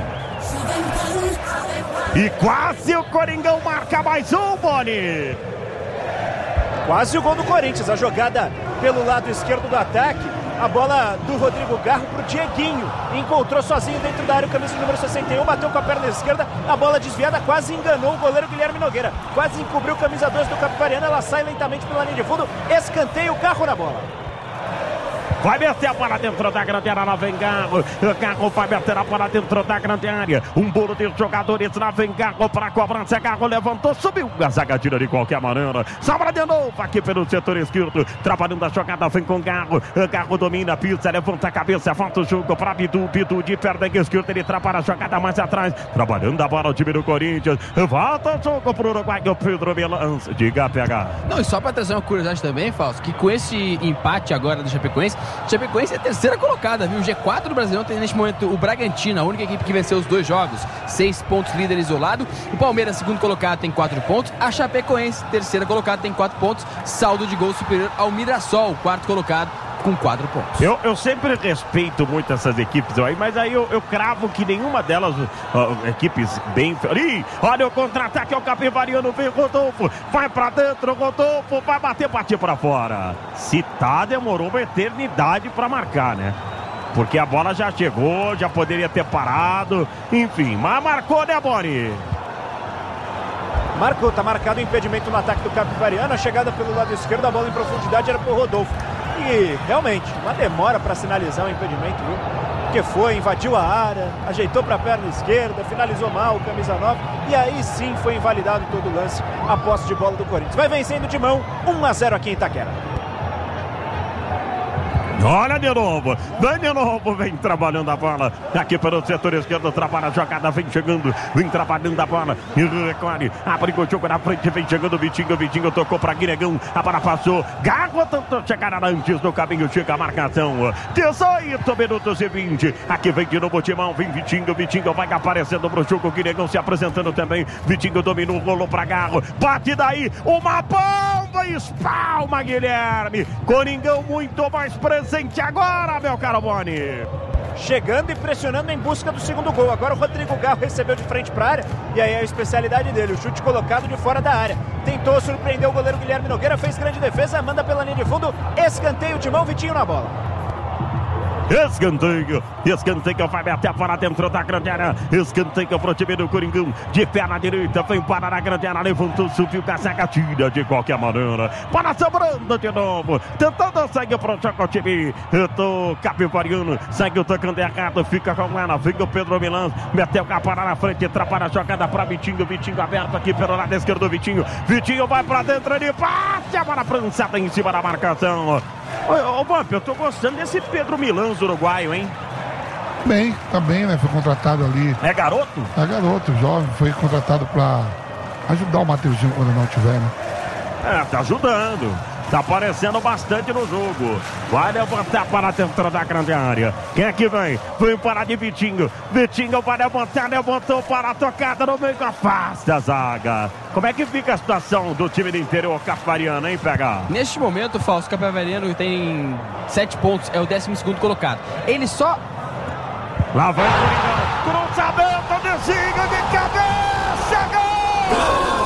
1. E quase o Coringão marca mais um, Boni. Quase o gol do Corinthians, a jogada pelo lado esquerdo do ataque. A bola do Rodrigo Garro pro Dieguinho. Encontrou sozinho dentro da área o camisa número 61. Bateu com a perna esquerda. A bola desviada quase enganou o goleiro Guilherme Nogueira. Quase encobriu o camisa 2 do Capivariano. Ela sai lentamente pela linha de fundo. Escanteio, Garro na bola. vai meter para dentro da grande área, lá vem Garro. Garro vai meter para dentro da grande área. Um bolo de jogadores, lá vem Garro para a cobrança. Garro levantou, subiu. A zaga tira de qualquer maneira. Sobra de novo aqui pelo setor esquerdo. Trabalhando a jogada, vem com Garro. Garro domina, pisa, levanta a cabeça, volta o jogo para Bidu. Bidu de perna esquerda, ele trabalha a jogada mais atrás. Trabalhando a bola, o time do Corinthians. Volta o jogo para o Uruguai, o Pedro Milans. Diga, PH. Não, e só para trazer uma curiosidade também, Fausto, que com esse empate agora do Chapecoense é a terceira colocada, viu? O G4 do Brasileirão tem neste momento o Bragantino, a única equipe que venceu os 2 jogos, 6 pontos, líder isolado. O Palmeiras, segundo colocado, tem 4 pontos. A Chapecoense, terceira colocada, tem 4 pontos. Saldo de gol superior ao Mirassol, quarto colocado, com 4 pontos. Eu sempre respeito muito essas equipes aí, mas aí eu cravo que nenhuma delas, equipes bem... Ih, olha o contra-ataque, é o Capivariano, vem Rodolfo, vai pra dentro, Rodolfo, vai bater pra fora. Se tá, demorou uma eternidade pra marcar, né? Porque a bola já chegou, já poderia ter parado, enfim, mas marcou, né, Boni? Marcou, tá marcado o impedimento no ataque do Capivariano, a chegada pelo lado esquerdo, a bola em profundidade era pro Rodolfo. E realmente, uma demora para sinalizar o impedimento, viu? Porque invadiu a área, ajeitou para a perna esquerda, finalizou mal o camisa 9 e aí sim foi invalidado todo o lance, a posse de bola do Corinthians. Vai vencendo de mão, 1-0 aqui em Itaquera. Olha de novo, vem trabalhando a bola, aqui pelo setor esquerdo, trabalha a jogada, vem chegando, vem trabalhando a bola, e recolhe, abre o jogo na frente, vem chegando o Vitinho tocou pra Guinegão, a bola passou, Gago tentou chegar antes do caminho, chega a marcação, 18 minutos e 20, aqui vem de novo o Timão, vem Vitinho vai aparecendo pro jogo, Guinegão se apresentando também, Vitinho dominou, rolou pra Garro, bate daí, uma bomba, espalma Guilherme, Coringão muito mais presente agora, meu caro Boni. Chegando e pressionando em busca do segundo gol. Agora o Rodrigo Garro recebeu de frente para a área. E aí é a especialidade dele, o chute colocado de fora da área. Tentou surpreender o goleiro Guilherme Nogueira, fez grande defesa, manda pela linha de fundo. Escanteio, Timão, Vitinho na bola. Escanteio, vai meter para dentro da grande área, escanteio para o time do Coringão, de perna direita, vem para a grande área, levantou, subiu, Casaca tira de qualquer maneira, para sobrando de novo, tentando sair para o jogo, time do Capivariano, segue tocando errado, fica com ela, vem o Pedro Milans, meteu a para na frente, atrapalha a jogada para Vitinho aberto aqui pelo lado esquerdo, Vitinho vai para dentro, ele bate a bola prançada em cima da marcação. Ô, Vamp, eu tô gostando desse Pedro Milans uruguaio, hein? Tá bem, né? Foi contratado ali. É garoto? É garoto, jovem, foi contratado pra ajudar o Mateuzinho quando não tiver, né? Tá ajudando. Tá aparecendo bastante no jogo. Vai levantar para dentro da grande área. Quem é que vem? Vem para de Vitinho vai levantar, levantou para a tocada no meio, afasta a zaga. Como é que fica a situação do time do interior capivariano, hein, PH? Neste momento, o Fausto Capivariano tem 7 pontos, é o 12º colocado. Ele só... Lá vai o Coringão, cruzamento, desliga de cabeça, gol!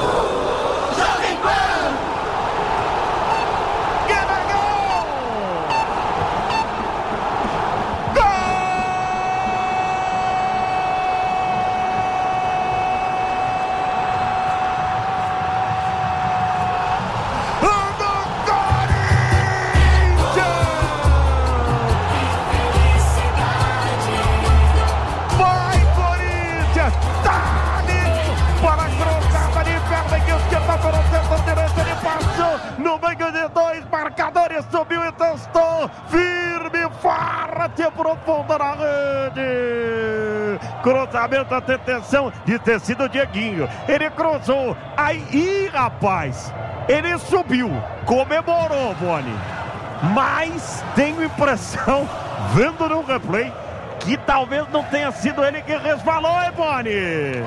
No meio de 2 marcadores, subiu e testou, firme, forte, profundo na rede, cruzamento, atenção, de ter sido o Dieguinho, ele cruzou, aí, rapaz, ele subiu, comemorou, Boni, mas tenho impressão, vendo no replay, que talvez não tenha sido ele que resvalou, hein, Boni?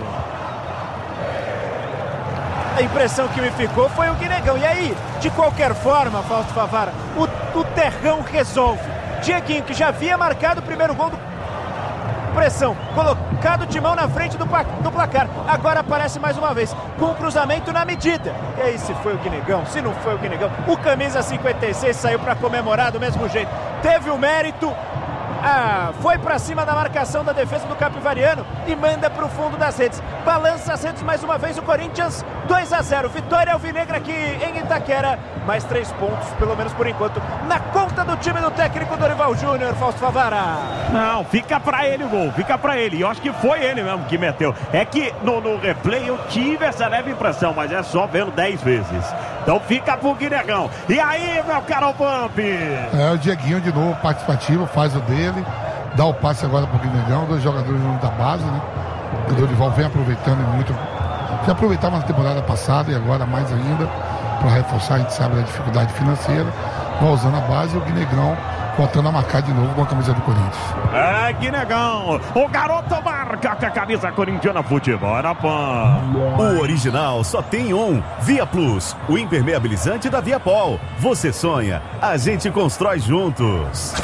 A impressão que me ficou foi o Guinegão. E aí, de qualquer forma, Fausto Favara, o Terrão resolve. Dieguinho, que já havia marcado o primeiro gol do pressão, colocado o Timão na frente do placar. Agora aparece mais uma vez, com o cruzamento na medida. E aí, se foi o Guinegão, se não foi o Guinegão, o camisa 56 saiu para comemorar do mesmo jeito. Teve o mérito, foi pra cima da marcação da defesa do Capivariano e manda pro fundo das redes. Balança as redes mais uma vez o Corinthians. 2-0, vitória alvinegra aqui em Itaquera. Mais 3 pontos, pelo menos por enquanto, na conta do time do técnico Dorival Júnior, Fausto Favara. Não, fica pra ele o gol, fica pra ele. Eu acho que foi ele mesmo que meteu. É que no replay eu tive essa leve impressão, mas é só vendo 10 vezes. Então fica pro Guinegão. E aí, meu caro Vamp? O Dieguinho de novo participativo, faz o dele, dá o passe agora pro Guinegão, 2 jogadores da base, né? O Dorival vem aproveitando muito. Já aproveitava na temporada passada e agora mais ainda, para reforçar, a gente sabe da dificuldade financeira, vai usando a base e o Guinegão voltando a marcar de novo com a camisa do Corinthians. Guinegão, o garoto marca com a camisa corintiana. Futebol na PAN. O original só tem um. Via Plus, o impermeabilizante da Viapol. Você sonha, a gente constrói juntos.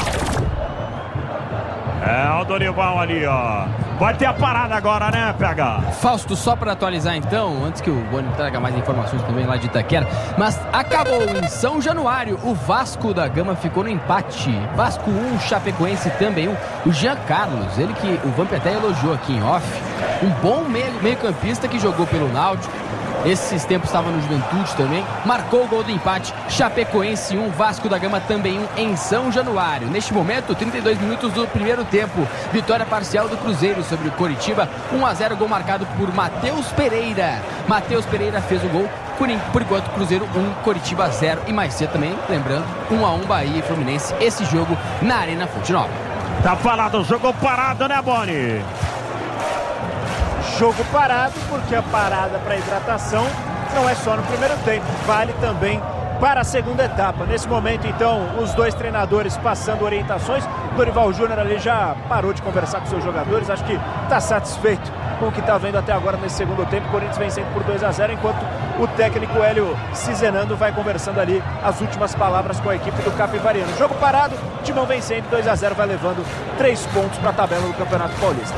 O Dorival ali, ó. Vai ter a parada agora, né, PH? Fausto, só para atualizar então, antes que o Boni traga mais informações também lá de Itaquera, mas acabou em São Januário, o Vasco da Gama ficou no empate. Vasco 1, Chapecoense também 1. O Jean Carlos, ele que o Vamp até elogiou aqui em off, um bom meio-campista que jogou pelo Náutico. Esses tempos estava no Juventude também. Marcou o gol do empate. Chapecoense 1, Vasco da Gama também 1 em São Januário. Neste momento, 32 minutos do primeiro tempo. Vitória parcial do Cruzeiro sobre o Coritiba. 1-0, gol marcado por Matheus Pereira. Matheus Pereira fez o gol. Por enquanto, Cruzeiro 1, Coritiba 0. E mais cedo também, lembrando, 1-1 Bahia e Fluminense. Esse jogo na Arena Fonte Nova. Tá falado, jogo parado, né, Boni? Jogo parado, porque a parada para hidratação não é só no primeiro tempo, vale também para a segunda etapa. Nesse momento, então, os dois treinadores passando orientações. Dorival Júnior ali já parou de conversar com seus jogadores, acho que está satisfeito com o que está vendo até agora nesse segundo tempo. O Corinthians vencendo por 2-0, enquanto o técnico Hélio Cizenando vai conversando ali as últimas palavras com a equipe do Capivariano. Jogo parado, Timão vencendo 2-0, vai levando 3 pontos para a tabela do Campeonato Paulista.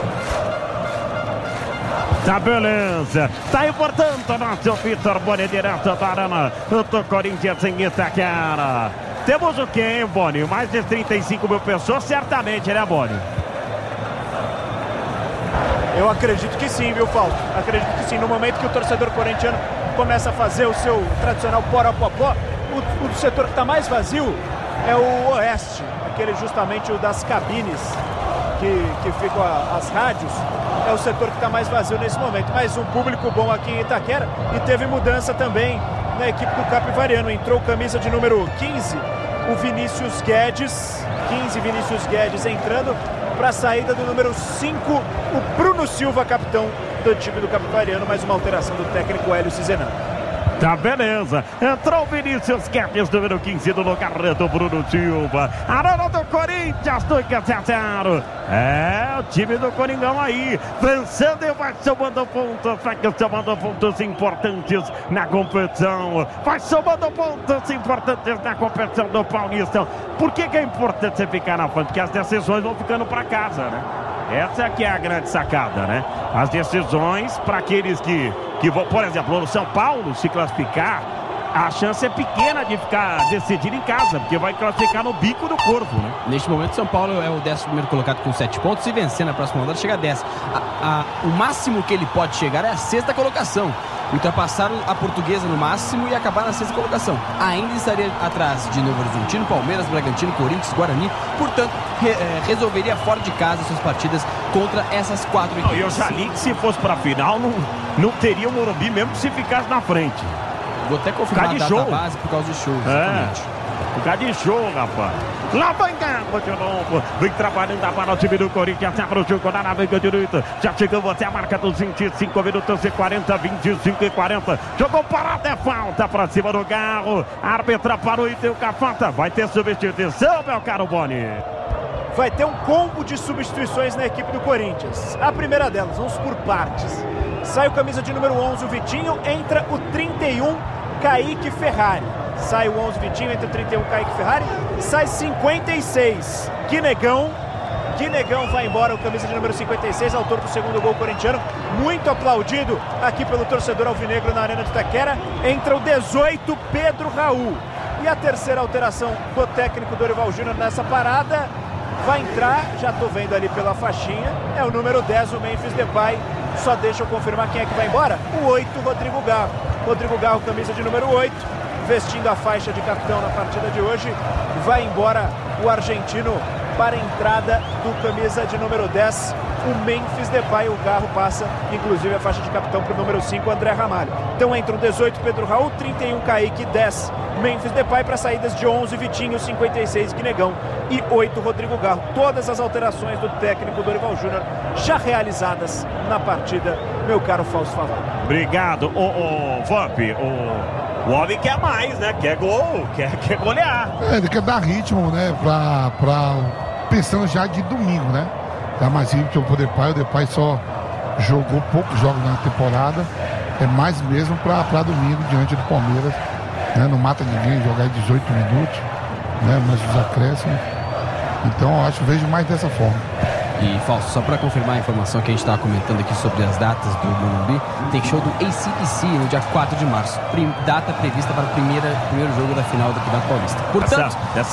Tá, beleza. Tá aí, portanto, nosso Vitor Boni, direto da Arena do Corinthians em Itaquera. Temos o quê, hein, Boni? Mais de 35 mil pessoas, certamente, né, Boni? Eu acredito que sim, viu, Fausto? Acredito que sim. No momento que o torcedor corintiano começa a fazer o seu tradicional poró-popó, o setor que está mais vazio é o oeste, aquele justamente o das cabines que ficam as rádios. É o setor que está mais vazio nesse momento. Mas um público bom aqui em Itaquera. E teve mudança também na equipe do Capivariano. Entrou camisa de número 15, o Vinícius Guedes. 15, Vinícius Guedes entrando para a saída do número 5, o Bruno Silva, capitão do time do Capivariano. Mais uma alteração do técnico Hélio Cizenando. Tá, beleza. Entrou o Vinícius Guedes, número 15, no lugar do Bruno Silva. Arena do Corinthians, 2-0. O time do Coringão aí, vencendo e vai somando pontos, vai somando pontos importantes na competição. Vai somando pontos importantes na competição do Paulista. Por que é importante você ficar na frente? Porque as decisões vão ficando para casa, né? Essa aqui é a grande sacada, né? As decisões para aqueles que vão, por exemplo, no São Paulo se classificar, a chance é pequena de ficar decidido em casa, porque vai classificar no bico do corpo, né? Neste momento, São Paulo é o 11º colocado com 7 pontos e vencer na próxima rodada chega a 10. O máximo que ele pode chegar é a 6ª colocação. Ultrapassar a Portuguesa no máximo e acabar na 6ª colocação. Ainda estaria atrás de Novo Horizontino, Palmeiras, Bragantino, Corinthians, Guarani. Portanto, resolveria fora de casa suas partidas contra essas 4 equipes. Eu já li que se fosse pra final, não teria o Morumbi mesmo se ficasse na frente. Vou até confirmar a data base por causa do show, exatamente. Ficar de show, rapaz. Lá vai Gabo de novo. Vem trabalhando para o time do Corinthians. Abre o jogo na nave direita. Já chegamos até a marca dos 25 minutos e 40, 25 e 40. Jogou parado, é falta para cima do Garro. Arbitra parou e deu com a falta. Vai ter substituição, meu caro Boni. Vai ter um combo de substituições na equipe do Corinthians. A primeira delas, vamos por partes. Sai o camisa de número 11, o Vitinho. Entra o 31, Kaique Ferrari. Sai o 11, Vitinho, entra o 31, Kaique Ferrari. Sai 56, Guinegão. Guinegão vai embora, o camisa de número 56, autor do segundo gol corintiano. Muito aplaudido aqui pelo torcedor alvinegro na Arena de Itaquera. Entra o 18, Pedro Raul. E a terceira alteração do técnico Dorival Júnior nessa parada vai entrar, já estou vendo ali pela faixinha, é o número 10, o Memphis Depay. Só deixa eu confirmar quem é que vai embora. O 8, Rodrigo Garro. Rodrigo Garro, camisa de número 8, vestindo a faixa de capitão na partida de hoje. Vai embora o argentino para a entrada do camisa de número 10, o Memphis Depay. O Garro passa, inclusive, a faixa de capitão para o número 5, André Ramalho. Então entram 18, Pedro Raul, 31, Kaique, 10, Memphis Depay, para saídas de 11, Vitinho, 56, Guinegão e 8, Rodrigo Garro. Todas as alterações do técnico Dorival Júnior já realizadas na partida, meu caro Fausto Favaro. Obrigado, Vamp. O homem quer mais, né? Quer gol, quer golear. Ele quer dar ritmo, né? Pensando já de domingo, né? Dá mais ritmo pro Depay. O Depay só jogou poucos jogos na temporada. É mais mesmo para domingo, diante do Palmeiras. Né? Não mata ninguém, jogar 18 minutos, né? Mas os acréscimos. Então eu vejo mais dessa forma. E, Fausto, só para confirmar a informação que a gente estava comentando aqui sobre as datas do Morumbi, tem show do AC/DC no dia 4 de março. Data prevista para o primeiro jogo da final do Campeonato Paulista. Portanto,